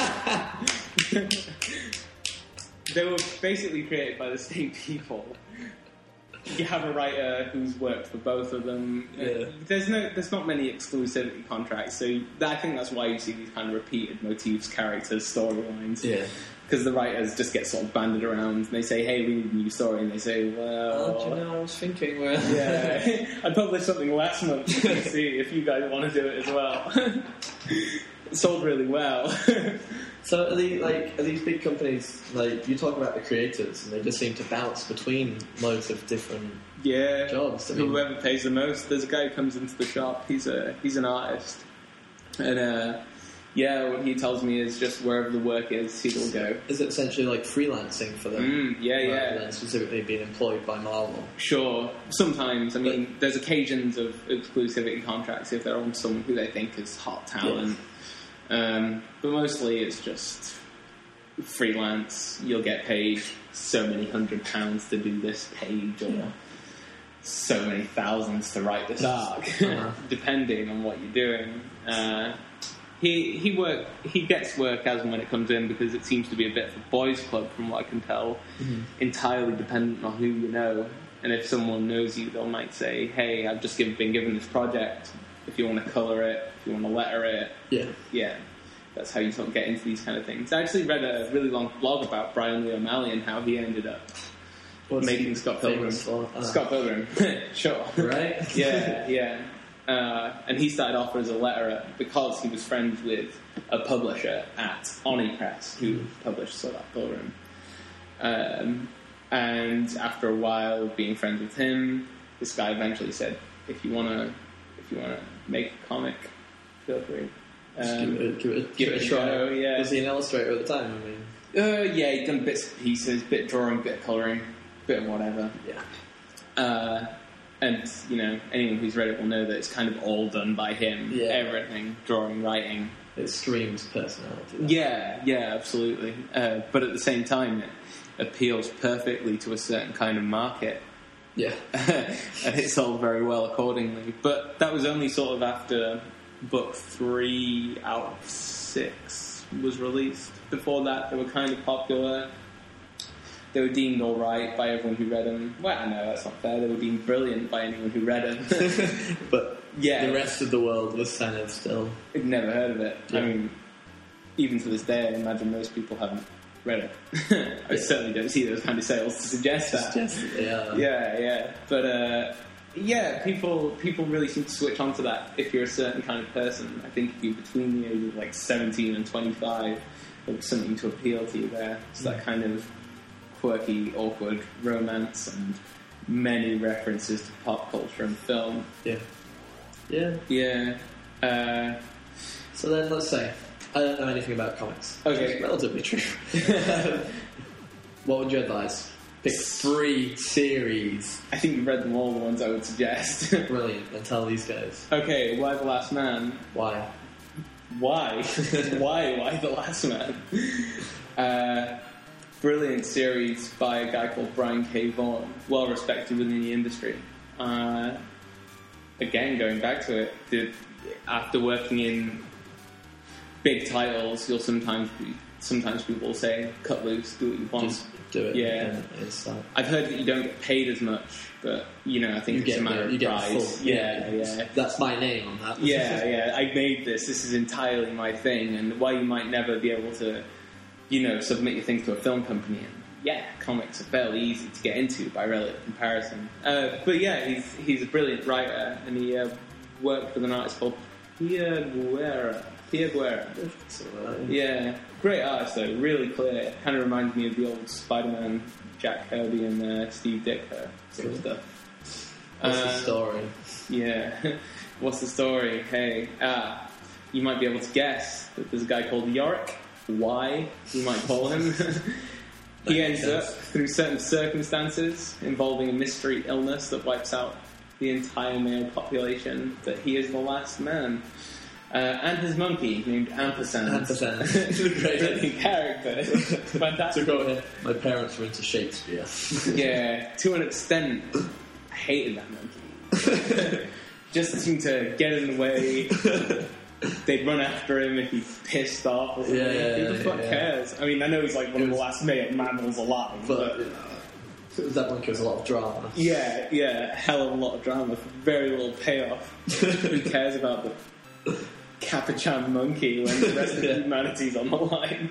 Speaker 2: They were basically created by the same people. You have a writer who's worked for both of them.
Speaker 1: Yeah.
Speaker 2: There's no, there's not many exclusivity contracts, so I think that's why you see these kind of repeated motifs, characters, storylines.
Speaker 1: Yeah.
Speaker 2: Because the writers just get sort of banded around, and they say, "Hey, we need a new story," and they say, "Well,
Speaker 1: Oh, do you know, I was thinking, well...
Speaker 2: yeah, I published something last month. You can see if you guys want to do it as well." It sold really well.
Speaker 1: So are these, like, are these big companies, like, you talk about the creators, and they just seem to bounce between loads of different
Speaker 2: Yeah,
Speaker 1: jobs. I mean,
Speaker 2: whoever pays the most. There's a guy who comes into the shop. He's a he's an artist, and uh, yeah, what he tells me is just wherever the work is, he'll go.
Speaker 1: is it essentially like freelancing for them?
Speaker 2: Mm, yeah,
Speaker 1: rather
Speaker 2: yeah.
Speaker 1: than specifically being employed by Marvel?
Speaker 2: Sure. Sometimes, I mean, there's occasions of exclusivity contracts if they're on someone who they think is hot talent. Um, but mostly it's just freelance. You'll get paid so many hundred pounds to do this page, or
Speaker 1: Yeah.
Speaker 2: so many thousands to write this arc,
Speaker 1: Uh-huh.
Speaker 2: depending on what you're doing. Uh, he he work he gets work as and when it comes in, because it seems to be a bit of a boys' club, from what I can tell.
Speaker 1: Mm-hmm.
Speaker 2: Entirely dependent on who you know, and if someone knows you, they might say, "Hey, I've just given, been given this project. If you want to colour it, if you want to letter it."
Speaker 1: Yeah.
Speaker 2: Yeah, that's how you sort of get into these kind of things. I actually read a really long blog about Brian Lee O'Malley and how he ended up
Speaker 1: What's
Speaker 2: making
Speaker 1: he
Speaker 2: Scott Pilgrim.
Speaker 1: famous for? Ah.
Speaker 2: Scott Pilgrim, sure.
Speaker 1: Right?
Speaker 2: Yeah, yeah. Uh, and he started off as a letterer because he was friends with a publisher at Oni Press who published Scott Pilgrim. Um, and after a while of being friends with him, this guy eventually said, "If you wanna, if you wanna make a comic, feel free. Um,
Speaker 1: give, it, give, it,
Speaker 2: give it a try."
Speaker 1: go,
Speaker 2: yeah.
Speaker 1: Was he an illustrator at the time? I mean,
Speaker 2: uh, yeah, he'd done bits and pieces, bit of drawing, bit of colouring, bit of whatever.
Speaker 1: yeah.
Speaker 2: Uh, and you know, anyone who's read it will know that it's kind of all done by him.
Speaker 1: Yeah.
Speaker 2: Everything, drawing, writing.
Speaker 1: It screams personality.
Speaker 2: Yeah, yeah, absolutely. Uh, but at the same time, it appeals perfectly to a certain kind of market.
Speaker 1: Yeah.
Speaker 2: And it sold very well accordingly. But that was only sort of after book three out of six was released. Before that, they were kind of popular. They were deemed all right by everyone who read them. Well, no, that's not fair. They were deemed brilliant by anyone who read them.
Speaker 1: But
Speaker 2: yeah,
Speaker 1: the rest of the world was kind of still...
Speaker 2: I'd never heard of it.
Speaker 1: Yeah.
Speaker 2: I mean, even to this day, I imagine most people haven't read it. I
Speaker 1: Yeah.
Speaker 2: certainly don't see those kind of sales to suggest that.
Speaker 1: Just, yeah.
Speaker 2: Yeah, yeah. But, uh, yeah, people people really seem to switch onto that if you're a certain kind of person. I think if you're between the ages of like seventeen and twenty-five, there's something to appeal to you there. It's that kind of quirky, awkward romance and many references to pop culture and film.
Speaker 1: Yeah. Yeah.
Speaker 2: Yeah. Uh,
Speaker 1: So then, let's say, I don't know anything about comics.
Speaker 2: Okay.
Speaker 1: It's relatively true. What would you advise? Pick three series.
Speaker 2: I think you've read them all, the ones I would suggest.
Speaker 1: Brilliant. And tell these guys.
Speaker 2: Okay, Why the Last Man?
Speaker 1: Why?
Speaker 2: Why? Why? Why The Last Man? Uh, brilliant series by a guy called Brian K. Vaughan, well respected within the industry. Uh, again, going back to it, the, after working in big titles, you'll sometimes be, sometimes people will say, "Cut loose, do what you want."
Speaker 1: Just do it.
Speaker 2: Yeah.
Speaker 1: And it's, uh,
Speaker 2: I've heard that you don't get paid as much, but you know, I think
Speaker 1: you
Speaker 2: it's
Speaker 1: get,
Speaker 2: a matter
Speaker 1: yeah,
Speaker 2: of
Speaker 1: you get
Speaker 2: price.
Speaker 1: full.
Speaker 2: Yeah, yeah.
Speaker 1: That's my name on that.
Speaker 2: Yeah, yeah, I made this. This is entirely my thing. And while you might never be able to, you know, submit your things to a film company, and yeah, comics are fairly easy to get into by relative comparison. Uh, but yeah, he's he's a brilliant writer, and he uh, worked with an artist called Pia Guerra. Pia Guerra.
Speaker 1: So, uh,
Speaker 2: Yeah, great artist though, really clear. Kind of reminds me of the old Spider-Man, Jack Kirby and uh, Steve Ditko sort of
Speaker 1: Cool.
Speaker 2: stuff.
Speaker 1: What's the
Speaker 2: Um,
Speaker 1: story?
Speaker 2: Yeah. What's the story? Hey, ah, you might be able to guess that there's a guy called Yorick. Why, you might call him. He ends up, through certain circumstances involving a mystery illness that wipes out the entire male population, that he is the last man. Uh, and his monkey, named Ampersand.
Speaker 1: Ampersand. Great.
Speaker 2: Brilliant character. Fantastic.
Speaker 1: To go ahead. My parents were into Shakespeare.
Speaker 2: Yeah, to an extent, I hated that monkey. Just seemed to get in the way. They'd run after him if he pissed off or something.
Speaker 1: Yeah, yeah,
Speaker 2: Who the
Speaker 1: yeah,
Speaker 2: fuck
Speaker 1: yeah.
Speaker 2: cares? I mean, I know he's like one
Speaker 1: It
Speaker 2: of the
Speaker 1: was-
Speaker 2: last male mammals alive,
Speaker 1: But,
Speaker 2: but
Speaker 1: you know, that monkey was a lot of drama.
Speaker 2: yeah, yeah, hell of a lot of drama for very little payoff. Who cares about the Capuchin monkey when the rest of
Speaker 1: Yeah.
Speaker 2: humanity's on the line?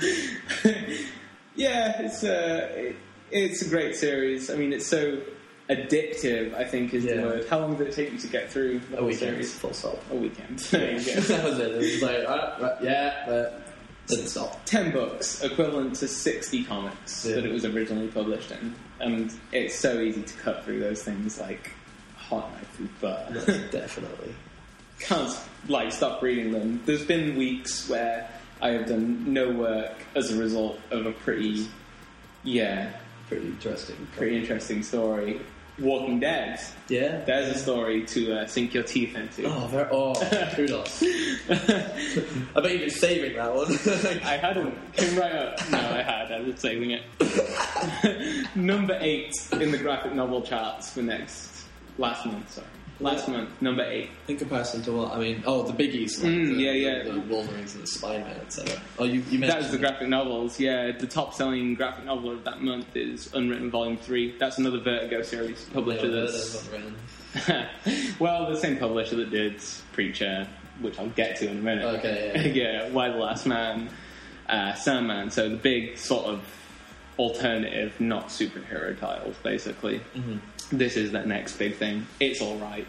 Speaker 2: Yeah, it's a it, it's a great series. I mean, it's so addictive, I think is
Speaker 1: Yeah.
Speaker 2: the word. How long did it take you to get through the
Speaker 1: A
Speaker 2: whole
Speaker 1: weekend,
Speaker 2: series?
Speaker 1: full stop.
Speaker 2: A weekend. There you go.
Speaker 1: That was it. It was like, alright, right, yeah, but didn't stop.
Speaker 2: Ten books, equivalent to sixty comics
Speaker 1: Yeah.
Speaker 2: that it was originally published in, and it's so easy to cut through those things like hot knife through butter.
Speaker 1: Definitely.
Speaker 2: Can't like stop reading them. There's been weeks where I have done no work as a result of a pretty, yeah,
Speaker 1: Pretty interesting.
Speaker 2: pretty interesting story. Walking Dead.
Speaker 1: Yeah.
Speaker 2: There's a story to uh, sink your teeth into.
Speaker 1: Oh, very, oh, kudos. I bet you've been saving that one.
Speaker 2: I hadn't. Came right up. No, I had. I was saving it. Number eight in the graphic novel charts for next last month. Sorry, last month. Number eight.
Speaker 1: In comparison to what? I mean, oh, the biggies. Like
Speaker 2: Mm,
Speaker 1: the,
Speaker 2: yeah, yeah.
Speaker 1: The, the Wolverines and the Spider-Man, et cetera. Oh, you, you mentioned...
Speaker 2: That was the graphic novels. Yeah, the top-selling graphic novel of that month is Unwritten Volume Three. That's another Vertigo series publisher.
Speaker 1: Yeah,
Speaker 2: That's
Speaker 1: that's around.
Speaker 2: well, the same publisher that did Preacher, which I'll get to in a minute.
Speaker 1: Okay, yeah.
Speaker 2: yeah, Why the Last Man, uh, Sandman. So the big sort of alternative, not superhero titles, basically.
Speaker 1: Mm-hmm.
Speaker 2: This is that next big thing. It's all right.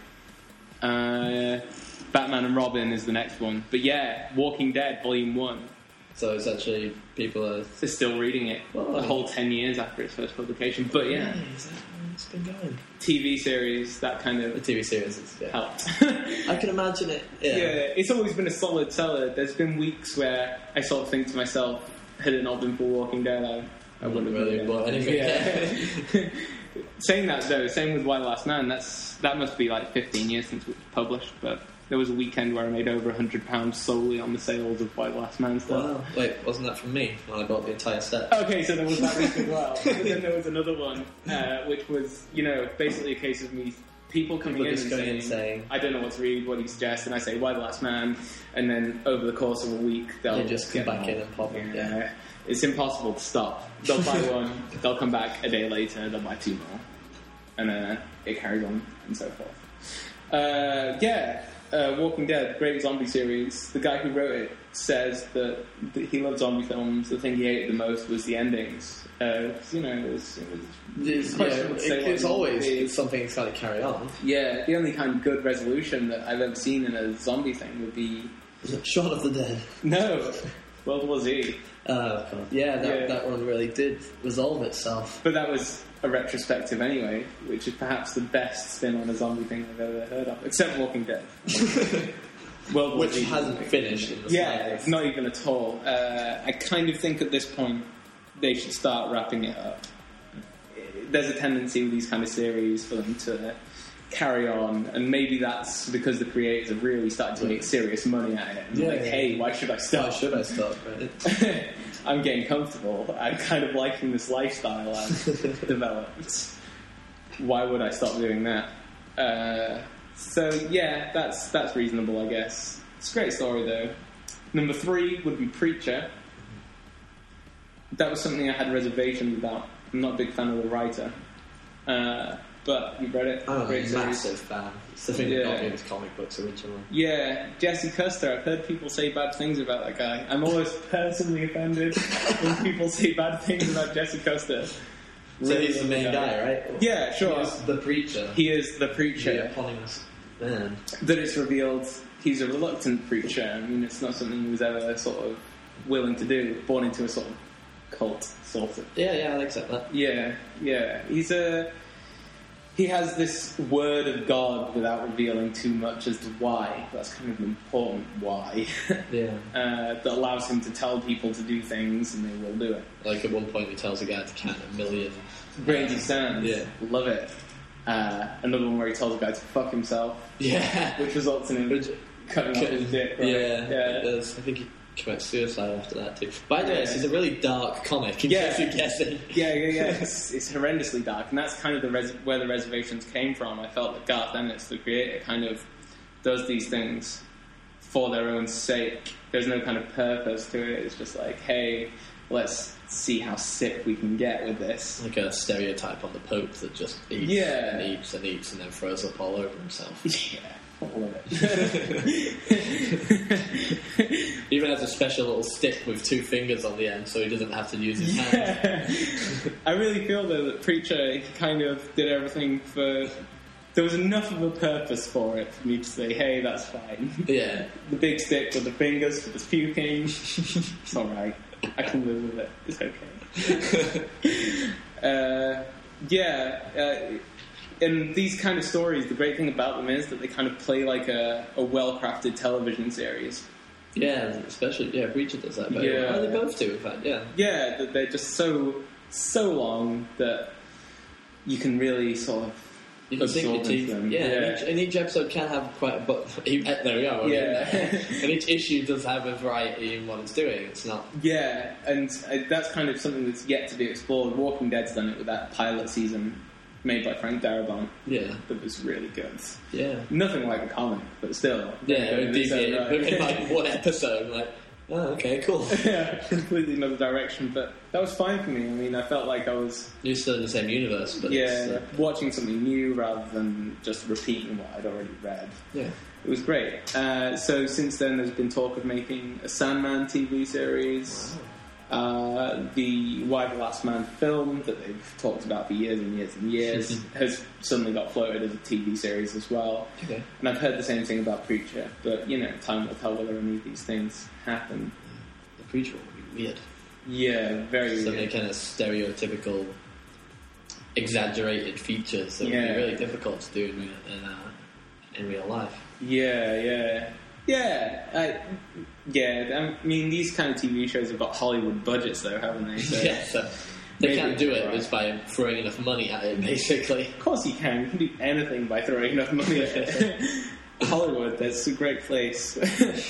Speaker 2: Uh, Batman and Robin is the next one, but yeah, Walking Dead Volume One.
Speaker 1: So it's actually people are
Speaker 2: They're still reading it
Speaker 1: Well,
Speaker 2: a whole ten years after its first publication. But yeah,
Speaker 1: Hey, is that how it's been going?
Speaker 2: T V series, that kind
Speaker 1: The
Speaker 2: of
Speaker 1: T V series is yeah.
Speaker 2: helped.
Speaker 1: I can imagine it. Yeah.
Speaker 2: Yeah, it's always been a solid seller. There's been weeks where I sort of think to myself, had it not been for Walking Dead, I, I wouldn't have
Speaker 1: really
Speaker 2: done
Speaker 1: bought anything.
Speaker 2: Yeah. Saying that though, same with Why the Last Man. That's that must be like fifteen years since it was published. But there was a weekend where I made over a hundred pounds solely on the sales of Why the Last Man stuff.
Speaker 1: Wow. Wait, wasn't that from me when I bought the entire set?
Speaker 2: Okay, so there was that week as well. But then there was another one, uh, which was, you know, basically a case of me, people coming
Speaker 1: People
Speaker 2: in
Speaker 1: just
Speaker 2: and
Speaker 1: going
Speaker 2: saying,
Speaker 1: in saying,
Speaker 2: I don't know what to read, what do you suggest? And I say, Why the Last Man? And then over the course of a week, they'll
Speaker 1: They just come
Speaker 2: get
Speaker 1: back
Speaker 2: more.
Speaker 1: in and pop in,
Speaker 2: Yeah.
Speaker 1: yeah.
Speaker 2: It's impossible to stop. They'll buy one, they'll come back a day later, they'll buy two more. And uh, it carries on, and so forth. Uh, yeah. Uh, Walking Dead, great zombie series. The guy who wrote it says that, that he loved zombie films. The thing he hated the most was the endings. Uh, 'cause, you know, it was, it was
Speaker 1: It's, yeah,
Speaker 2: questionable to say
Speaker 1: it,
Speaker 2: what
Speaker 1: it's
Speaker 2: the
Speaker 1: always
Speaker 2: movie
Speaker 1: it's
Speaker 2: is.
Speaker 1: something that's got to carry on.
Speaker 2: Yeah, the only kind of good resolution that I've ever seen in a zombie thing would be
Speaker 1: Shaun of the Dead.
Speaker 2: no, World War Z.
Speaker 1: Uh, yeah, that,
Speaker 2: Yeah.
Speaker 1: that one really did resolve itself.
Speaker 2: But that was a retrospective anyway, which is perhaps the best spin on a zombie thing I've ever heard of, except Walking Dead. World War
Speaker 1: Which
Speaker 2: Z
Speaker 1: hasn't finished in the
Speaker 2: Yeah,
Speaker 1: slightest.
Speaker 2: not even at all. Uh, I kind of think at this point they should start wrapping it up. There's a tendency with these kind of series for them to carry on, and maybe that's because the creators have really started to make serious money at it. And
Speaker 1: Yeah,
Speaker 2: like,
Speaker 1: yeah.
Speaker 2: hey, why should I stop?
Speaker 1: Why should I stop? Right?
Speaker 2: I'm getting comfortable. I'm kind of liking this lifestyle I've developed. Why would I stop doing that? Uh, so yeah, that's that's reasonable, I guess. It's a great story though. Number three would be Preacher. That was something I had reservations about. I'm not a big fan of the writer, uh, but you've read it.
Speaker 1: I'm a
Speaker 2: Great series.
Speaker 1: massive fan. It's the thing
Speaker 2: Yeah.
Speaker 1: that got me into comic books originally.
Speaker 2: Yeah, Jesse Custer. I've heard people say bad things about that guy. I'm always personally offended when people say bad things about Jesse Custer.
Speaker 1: So
Speaker 2: Really
Speaker 1: he's the
Speaker 2: love
Speaker 1: main guy, right?
Speaker 2: Yeah, sure.
Speaker 1: He's the preacher.
Speaker 2: He is the preacher.
Speaker 1: The eponymous man.
Speaker 2: That it's revealed he's a reluctant preacher. I mean, it's not something he was ever sort of willing to do. Born into a sort of cult, sort of.
Speaker 1: Yeah, yeah, I'll accept that.
Speaker 2: Yeah, yeah. He's a. He has this word of God without revealing too much as to why. That's kind of an important why.
Speaker 1: Yeah.
Speaker 2: uh, that allows him to tell people to do things and they will do it.
Speaker 1: Like at one point he tells a guy to count a million.
Speaker 2: Randy Sands.
Speaker 1: Yeah.
Speaker 2: Love it. Uh, another one where he tells a guy to fuck himself,
Speaker 1: Yeah.
Speaker 2: which results in him
Speaker 1: Which-
Speaker 2: cutting off his dick, right?
Speaker 1: Yeah,
Speaker 2: Yeah.
Speaker 1: it does. I think he commits suicide after that too. By the way,
Speaker 2: Yeah.
Speaker 1: this is a really dark comic, in
Speaker 2: Yeah.
Speaker 1: case you're guessing.
Speaker 2: Yeah, yeah, yeah. It's, it's horrendously dark, and that's kind of the res- where the reservations came from. I felt that Garth Ennis, the creator, kind of does these things for their own sake. There's no kind of purpose to it. It's just like, hey, let's see how sick we can get with this.
Speaker 1: Like a stereotype on the Pope that just eats
Speaker 2: Yeah.
Speaker 1: and eats and eats and then throws up all over himself.
Speaker 2: Yeah, all of it.
Speaker 1: Even has a special little stick with two fingers on the end so he doesn't have to use his hands.
Speaker 2: Yeah. I really feel though that Preacher he kind of did everything for. There was enough of a purpose for it for me to say, hey, that's fine.
Speaker 1: Yeah.
Speaker 2: The big stick with the fingers for the puking. It's alright. I can live with it. It's okay. uh, yeah. Uh, in these kind of stories, the great thing about them is that they kind of play like a, a well-crafted television series.
Speaker 1: Yeah, especially, yeah, Preacher does that very
Speaker 2: Yeah.
Speaker 1: well. Oh, they both do, in fact, yeah.
Speaker 2: Yeah, that they're just so so long that you can really sort of
Speaker 1: You can sink your
Speaker 2: absorb into
Speaker 1: teeth.
Speaker 2: them.
Speaker 1: Yeah,
Speaker 2: Yeah.
Speaker 1: And, each, and each episode can have quite a... But, there we go. I mean,
Speaker 2: Yeah.
Speaker 1: and each issue does have a variety in what it's doing. It's not...
Speaker 2: Yeah, and uh, that's kind of something that's yet to be explored. Walking Dead's done it with that pilot season made by Frank Darabont.
Speaker 1: Yeah.
Speaker 2: That was really good.
Speaker 1: Yeah.
Speaker 2: Nothing like a comic, but still.
Speaker 1: Yeah,
Speaker 2: very
Speaker 1: it
Speaker 2: good in its own
Speaker 1: deviated
Speaker 2: right.
Speaker 1: in like one episode. Like, oh, okay, cool.
Speaker 2: Yeah, completely another direction, but that was fine for me. I mean, I felt like I was
Speaker 1: You're still in the same universe, but
Speaker 2: yeah
Speaker 1: it's, uh,
Speaker 2: watching something new rather than just repeating what I'd already read.
Speaker 1: yeah.
Speaker 2: It was great. Uh, so since then, there's been talk of making a Sandman T V series. Uh, the Why the Last Man film that they've talked about for years and years and years has suddenly got floated as a T V series as well.
Speaker 1: Okay.
Speaker 2: And I've heard the same thing about Preacher, but you know, time will tell whether any of these things happen.
Speaker 1: Preacher would be weird.
Speaker 2: Yeah, very
Speaker 1: So
Speaker 2: weird.
Speaker 1: many kind of stereotypical, exaggerated features that would
Speaker 2: Yeah.
Speaker 1: be really difficult to do in real, in, uh, in real life.
Speaker 2: Yeah, yeah. Yeah, I, yeah. I mean, these kind of T V shows have got Hollywood budgets, though, haven't they? So
Speaker 1: Yeah, so they
Speaker 2: maybe
Speaker 1: can't do
Speaker 2: it's
Speaker 1: it
Speaker 2: right.
Speaker 1: just by throwing enough money at it, basically.
Speaker 2: Of course you can. You can do anything by throwing enough money at it. Hollywood, that's a great place.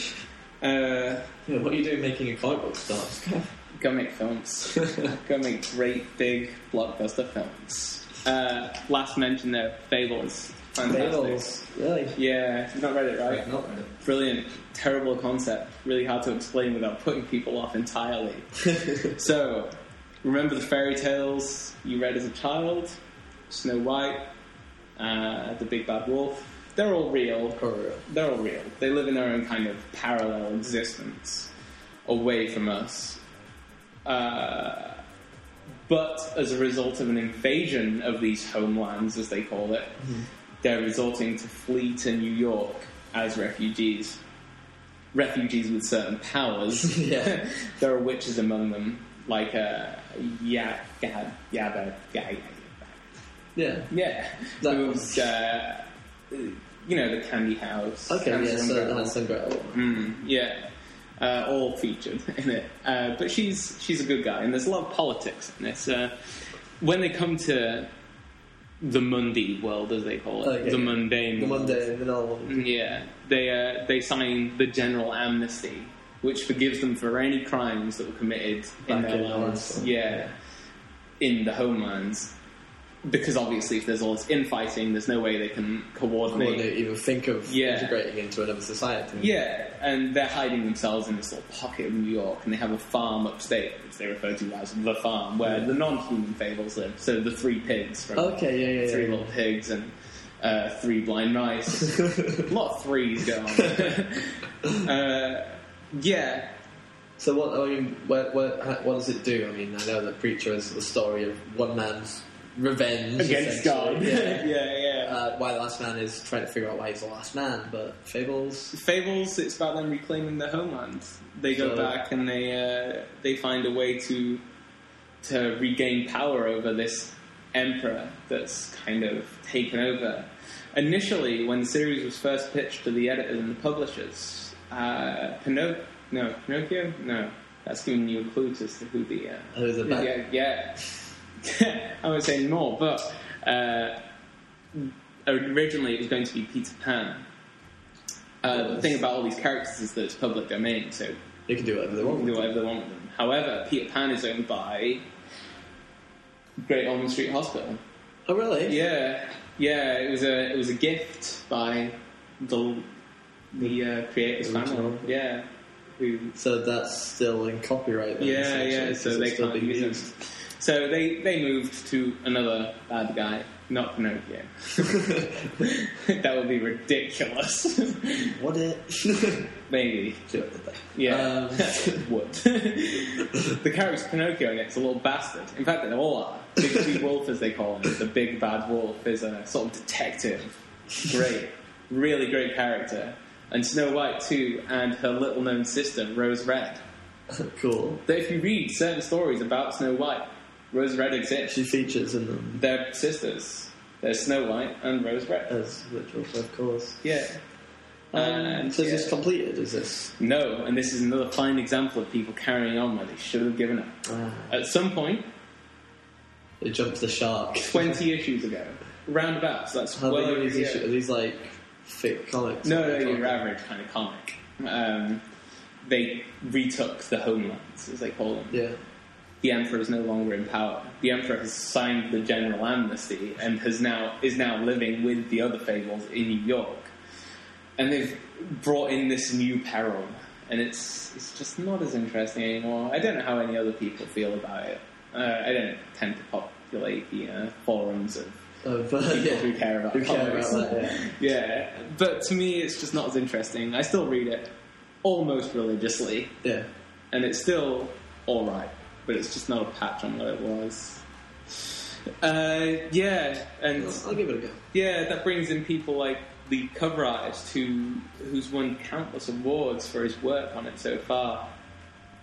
Speaker 2: uh,
Speaker 1: Yeah, what are you doing making a comic book start?
Speaker 2: go make films. Go make great, big, blockbuster films. Uh, last mention there, Fables. Fantastic.
Speaker 1: Fables, really?
Speaker 2: Yeah, you've not read it, right?
Speaker 1: I've not read it.
Speaker 2: Brilliant. Terrible concept. Really hard to explain without putting people off entirely. So, remember the fairy tales you read as a child? Snow White, uh, the Big Bad Wolf. They're all real.
Speaker 1: For real.
Speaker 2: They're all real. They live in their own kind of parallel existence away from us. Uh, but as a result of an invasion of these homelands, as they call it,
Speaker 1: Mm-hmm.
Speaker 2: they're resorting to flee to New York as refugees. Refugees with certain powers.
Speaker 1: Yeah.
Speaker 2: There are witches among them, like uh, yeah, yeah, yeah, yeah,
Speaker 1: Yeah.
Speaker 2: yeah.
Speaker 1: That
Speaker 2: It
Speaker 1: was-
Speaker 2: was, uh, you know, the Candy House.
Speaker 1: Okay,
Speaker 2: Hansel
Speaker 1: yeah,
Speaker 2: and
Speaker 1: so
Speaker 2: Gretel.
Speaker 1: Hansel and Gretel.
Speaker 2: Mm, yeah, uh, all featured in it. Uh, but she's she's a good guy, and there's a lot of politics in this. Uh, when they come to the Mundy world, as they call it,
Speaker 1: Okay.
Speaker 2: the mundane,
Speaker 1: The
Speaker 2: world,
Speaker 1: Monday, the normal.
Speaker 2: yeah, they uh, they sign the general amnesty, which forgives them for any crimes that were committed in
Speaker 1: Back
Speaker 2: their
Speaker 1: in the
Speaker 2: lands.
Speaker 1: last one.
Speaker 2: Yeah, in the homelands. Because obviously, if there's all this infighting, there's no way they can coordinate.
Speaker 1: Coordinate, even think of
Speaker 2: Yeah.
Speaker 1: integrating into another society.
Speaker 2: Yeah, and they're hiding themselves in this little pocket of New York, and they have a farm upstate, which they refer to as the farm, where the non-human fables live. So the three pigs from
Speaker 1: Okay, yeah, yeah,
Speaker 2: Three
Speaker 1: yeah.
Speaker 2: Little Pigs and uh, Three Blind Mice. A lot of threes going on. uh, yeah,
Speaker 1: So what? I mean, what, what, how- what does it do? I mean, I know that Preacher is the story of one man's revenge
Speaker 2: against
Speaker 1: essentially.
Speaker 2: God.
Speaker 1: Yeah.
Speaker 2: yeah, yeah.
Speaker 1: Uh, why the last man is trying to figure out why he's the last man, but Fables.
Speaker 2: Fables, it's about them reclaiming their homeland. They go
Speaker 1: So-
Speaker 2: back and they uh, they find a way to to regain power over this emperor that's kind of taken over. Initially, when the series was first pitched to the editors and the publishers, uh, Pinoc- no, Pinocchio? No, that's giving you a clue as to who the... Uh,
Speaker 1: Who's the bad-
Speaker 2: yeah, yeah. I won't say more, but uh, originally it was going to be Peter Pan. Uh, the thing about all these characters is that it's public domain, so
Speaker 1: They can do whatever they
Speaker 2: they
Speaker 1: want.
Speaker 2: can do whatever they want with them. However, Peter Pan is owned by Great Ormond Street Hospital.
Speaker 1: Oh, really?
Speaker 2: Yeah, yeah. It was a it was a gift by the the uh, creators'
Speaker 1: The
Speaker 2: family.
Speaker 1: original.
Speaker 2: Yeah, who
Speaker 1: So that's still in copyright. Then,
Speaker 2: yeah,
Speaker 1: essentially,
Speaker 2: yeah.
Speaker 1: 'cause
Speaker 2: So
Speaker 1: it's
Speaker 2: they
Speaker 1: still
Speaker 2: can't
Speaker 1: being
Speaker 2: use
Speaker 1: used.
Speaker 2: it. So they, they moved to another bad guy, not Pinocchio. That would be ridiculous.
Speaker 1: Would it?
Speaker 2: Maybe.
Speaker 1: Sure, did they?
Speaker 2: Yeah.
Speaker 1: Um,
Speaker 2: Would. The character Pinocchio gets a little bastard. In fact, they all are. Big Big Wolf, as they call him, the big bad wolf, is a sort of detective. Great. Really great character. And Snow White, too, and her little known sister, Rose Red.
Speaker 1: Cool.
Speaker 2: That if you read certain stories about Snow White, Rose Red exists.
Speaker 1: She features in them
Speaker 2: They're sisters. There's Snow White and Rose Red.
Speaker 1: as literal, of course.
Speaker 2: Yeah.
Speaker 1: Um,
Speaker 2: And,
Speaker 1: so is this
Speaker 2: yeah.
Speaker 1: completed? Is this?
Speaker 2: No, and this is another fine example of people carrying on where they should have given up.
Speaker 1: Ah,
Speaker 2: At some point,
Speaker 1: they jumped the shark.
Speaker 2: twenty issues ago, roundabout, so that's
Speaker 1: How
Speaker 2: well
Speaker 1: big
Speaker 2: over
Speaker 1: are
Speaker 2: a
Speaker 1: these
Speaker 2: year.
Speaker 1: issues? Are these like thick comics?
Speaker 2: No,
Speaker 1: Or
Speaker 2: no,
Speaker 1: comic?
Speaker 2: your average kind of comic. Um, they retook the homelands, as they call them.
Speaker 1: Yeah.
Speaker 2: The Emperor is no longer in power. The Emperor has signed the general amnesty and has now is now living with the other fables in New York. And they've brought in this new peril, and it's it's just not as interesting anymore. I don't know how any other people feel about it. Uh, I don't tend to populate the uh, forums of
Speaker 1: Of, uh,
Speaker 2: people
Speaker 1: yeah.
Speaker 2: who care about
Speaker 1: Who care
Speaker 2: comics.
Speaker 1: about that, yeah.
Speaker 2: Yeah, but to me, it's just not as interesting. I still read it almost religiously,
Speaker 1: Yeah.
Speaker 2: and it's still all right, but it's just not a patch on what it was. Uh, yeah, and
Speaker 1: I'll give it a go.
Speaker 2: yeah, that brings in people like the cover artist who who's won countless awards for his work on it so far.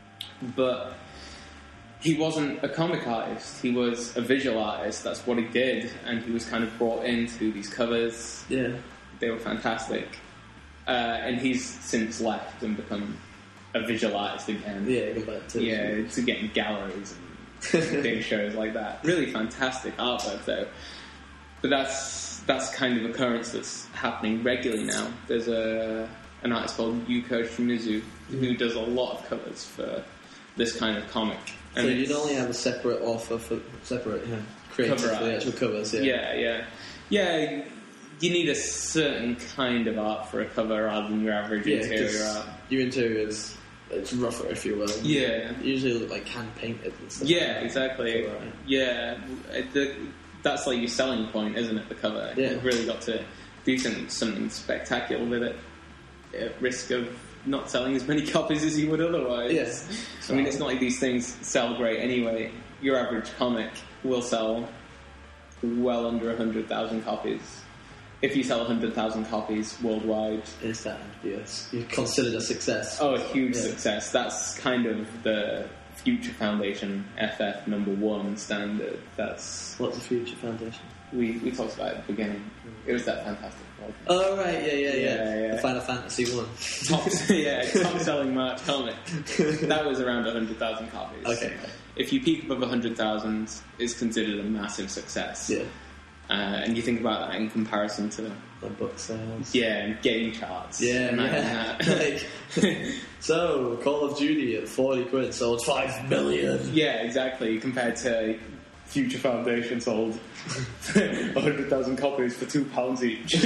Speaker 2: but he wasn't a comic artist. He was a visual artist. That's what he did, and he was kind of brought in to do these covers.
Speaker 1: Yeah.
Speaker 2: They were fantastic. Uh, and he's since left and become a visual artist again.
Speaker 1: Yeah, go back to
Speaker 2: Yeah, to get in galleries and doing shows like that. Really fantastic artwork, though. But that's that's kind of occurrence that's happening regularly now. There's a an artist called Yuko Shimizu who does a lot of covers for this kind of comic.
Speaker 1: So
Speaker 2: And
Speaker 1: you'd
Speaker 2: it's-
Speaker 1: only have a separate offer for separate, you know, creators
Speaker 2: Cover
Speaker 1: for the
Speaker 2: art.
Speaker 1: actual covers. Yeah.
Speaker 2: Yeah, yeah. Yeah, you need a certain kind of art for a cover rather than your average
Speaker 1: Yeah,
Speaker 2: interior
Speaker 1: 'cause
Speaker 2: art.
Speaker 1: your interior is it's rougher, if you will.
Speaker 2: Yeah.
Speaker 1: Usually look like hand painted and stuff.
Speaker 2: Yeah, exactly.
Speaker 1: Cover art.
Speaker 2: Yeah, the, that's like your selling point, isn't it? The cover.
Speaker 1: Yeah.
Speaker 2: You've really got to do something, something spectacular with it, at risk of not selling as many copies as you would otherwise.
Speaker 1: Yeah.
Speaker 2: I mean, it's not like these things sell great anyway. Your average comic will sell well under a hundred thousand copies. If you sell a hundred thousand copies worldwide,
Speaker 1: Is that yes? You considered a success?
Speaker 2: oh, a huge
Speaker 1: Yeah.
Speaker 2: success. That's kind of the Future Foundation F F number one standard. That's
Speaker 1: What's the Future Foundation?
Speaker 2: we, we talked about it at the beginning. It was that fantastic podcast.
Speaker 1: Oh right, yeah, yeah, yeah.
Speaker 2: Yeah, yeah.
Speaker 1: The Final Fantasy one.
Speaker 2: Top, yeah, top selling March comic. That was around a hundred thousand copies.
Speaker 1: Okay.
Speaker 2: If you peak above a hundred thousand, it's considered a massive success.
Speaker 1: Yeah.
Speaker 2: Uh, and you think about that in comparison to
Speaker 1: The book sales.
Speaker 2: yeah, and game charts.
Speaker 1: Yeah,
Speaker 2: Imagine
Speaker 1: yeah.
Speaker 2: that.
Speaker 1: like, so Call of Duty at forty quid sold five million.
Speaker 2: Yeah, exactly. Compared to Future Foundation sold a hundred thousand copies for two pounds each.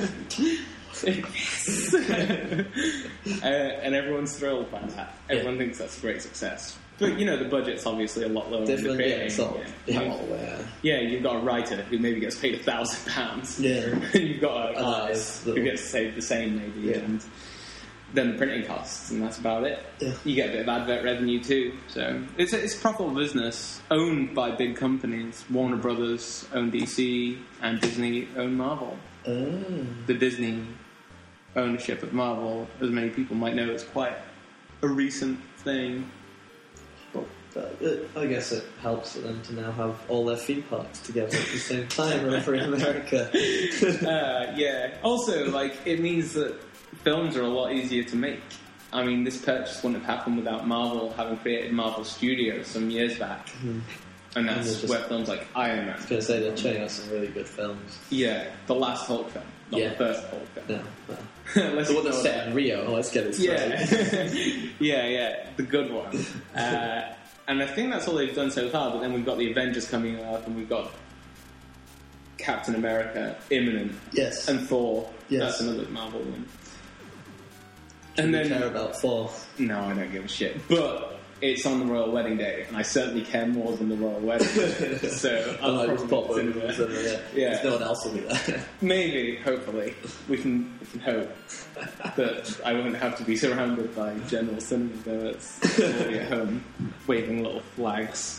Speaker 2: Yes. uh, and everyone's thrilled by that. Everyone thinks that's a great success. But you know, the budget's obviously a lot lower.
Speaker 1: Different,
Speaker 2: than
Speaker 1: yeah,
Speaker 2: the
Speaker 1: it's
Speaker 2: creating.
Speaker 1: all,
Speaker 2: yeah.
Speaker 1: yeah, all aware.
Speaker 2: Yeah, you've got a writer who maybe gets paid a thousand pounds.
Speaker 1: Yeah.
Speaker 2: And you've got an
Speaker 1: And that
Speaker 2: artist
Speaker 1: is
Speaker 2: who
Speaker 1: little.
Speaker 2: gets paid the same maybe.
Speaker 1: Yeah.
Speaker 2: And then the printing costs, and that's about it.
Speaker 1: Yeah.
Speaker 2: You get a bit of advert revenue too. So it's a, it's a profitable business owned by big companies. Warner Brothers own D C and Disney own Marvel.
Speaker 1: Oh.
Speaker 2: The Disney ownership of Marvel, as many people might know, is quite a recent thing.
Speaker 1: Well, that- it- I guess it helps for them to now have all their theme parks together at the same time over in America.
Speaker 2: uh, yeah. Also, like, it means that films are a lot easier to make. I mean, this purchase wouldn't have happened without Marvel having created Marvel Studios some years back.
Speaker 1: Mm-hmm.
Speaker 2: And
Speaker 1: And
Speaker 2: that's
Speaker 1: they're just-
Speaker 2: where films like Iron Man.
Speaker 1: I was going to say they're churning out some really good films.
Speaker 2: Yeah, the last Hulk film, not
Speaker 1: Yeah.
Speaker 2: the first Hulk film.
Speaker 1: No, no.
Speaker 2: Let's
Speaker 1: The one that's
Speaker 2: ignore
Speaker 1: set in Rio. Let's get it
Speaker 2: Yeah,
Speaker 1: straight.
Speaker 2: yeah, yeah, the good one. Uh, and I think that's all they've done so far. But then we've got the Avengers coming up, and we've got Captain America imminent,
Speaker 1: Yes.
Speaker 2: and Thor.
Speaker 1: Yes.
Speaker 2: That's another Marvel one.
Speaker 1: Do
Speaker 2: And
Speaker 1: you
Speaker 2: then
Speaker 1: care about Thor?
Speaker 2: no, I don't give a shit. But it's on the royal wedding day, and I certainly care more than the royal wedding. So
Speaker 1: I
Speaker 2: I'll
Speaker 1: might just
Speaker 2: probably
Speaker 1: pop over
Speaker 2: consider
Speaker 1: and
Speaker 2: it.
Speaker 1: send it, yeah.
Speaker 2: Yeah.
Speaker 1: Because no one else will be there.
Speaker 2: Maybe, hopefully, we can we can hope that I won't have to be surrounded by general cinema goers. I'll be at home waving little flags.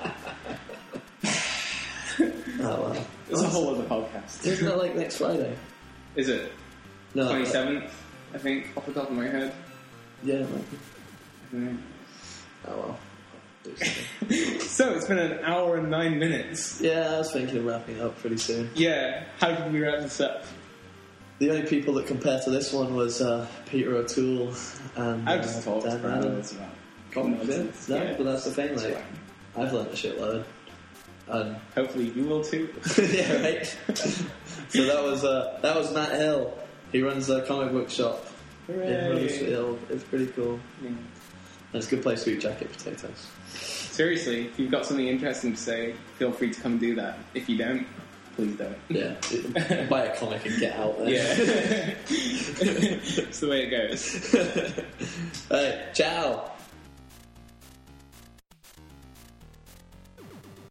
Speaker 1: Oh, wow.
Speaker 2: It's a whole other podcast.
Speaker 1: Isn't that like next Friday?
Speaker 2: Is it
Speaker 1: No.
Speaker 2: twenty seventh? I think off the top of my head.
Speaker 1: Yeah, it might be.
Speaker 2: I don't know.
Speaker 1: Oh, well. Do something.
Speaker 2: So it's been an hour and nine minutes.
Speaker 1: Yeah, I was thinking of wrapping up pretty soon.
Speaker 2: Yeah. How did we wrap this up?
Speaker 1: The only people that compared to this one was uh, Peter O'Toole and
Speaker 2: I've just
Speaker 1: uh,
Speaker 2: talked
Speaker 1: Dan
Speaker 2: for
Speaker 1: Randall.
Speaker 2: hours about
Speaker 1: Comics, yeah.
Speaker 2: nonsense.
Speaker 1: No,
Speaker 2: Yeah.
Speaker 1: but that's the thing.
Speaker 2: It's
Speaker 1: Like,
Speaker 2: fine.
Speaker 1: I've learned a shitload. And
Speaker 2: Hopefully you will too.
Speaker 1: yeah, right. So that was uh, that was Matt Hill. He runs a comic book shop in
Speaker 2: Hooray.
Speaker 1: Huddersfield. It's pretty cool.
Speaker 2: Yeah.
Speaker 1: And it's a good place to eat jacket potatoes.
Speaker 2: Seriously, if you've got something interesting to say, feel free to come and do that. If you don't, please don't.
Speaker 1: Yeah, buy a comic and get out there.
Speaker 2: Yeah. It's the way it goes.
Speaker 1: Hey, ciao.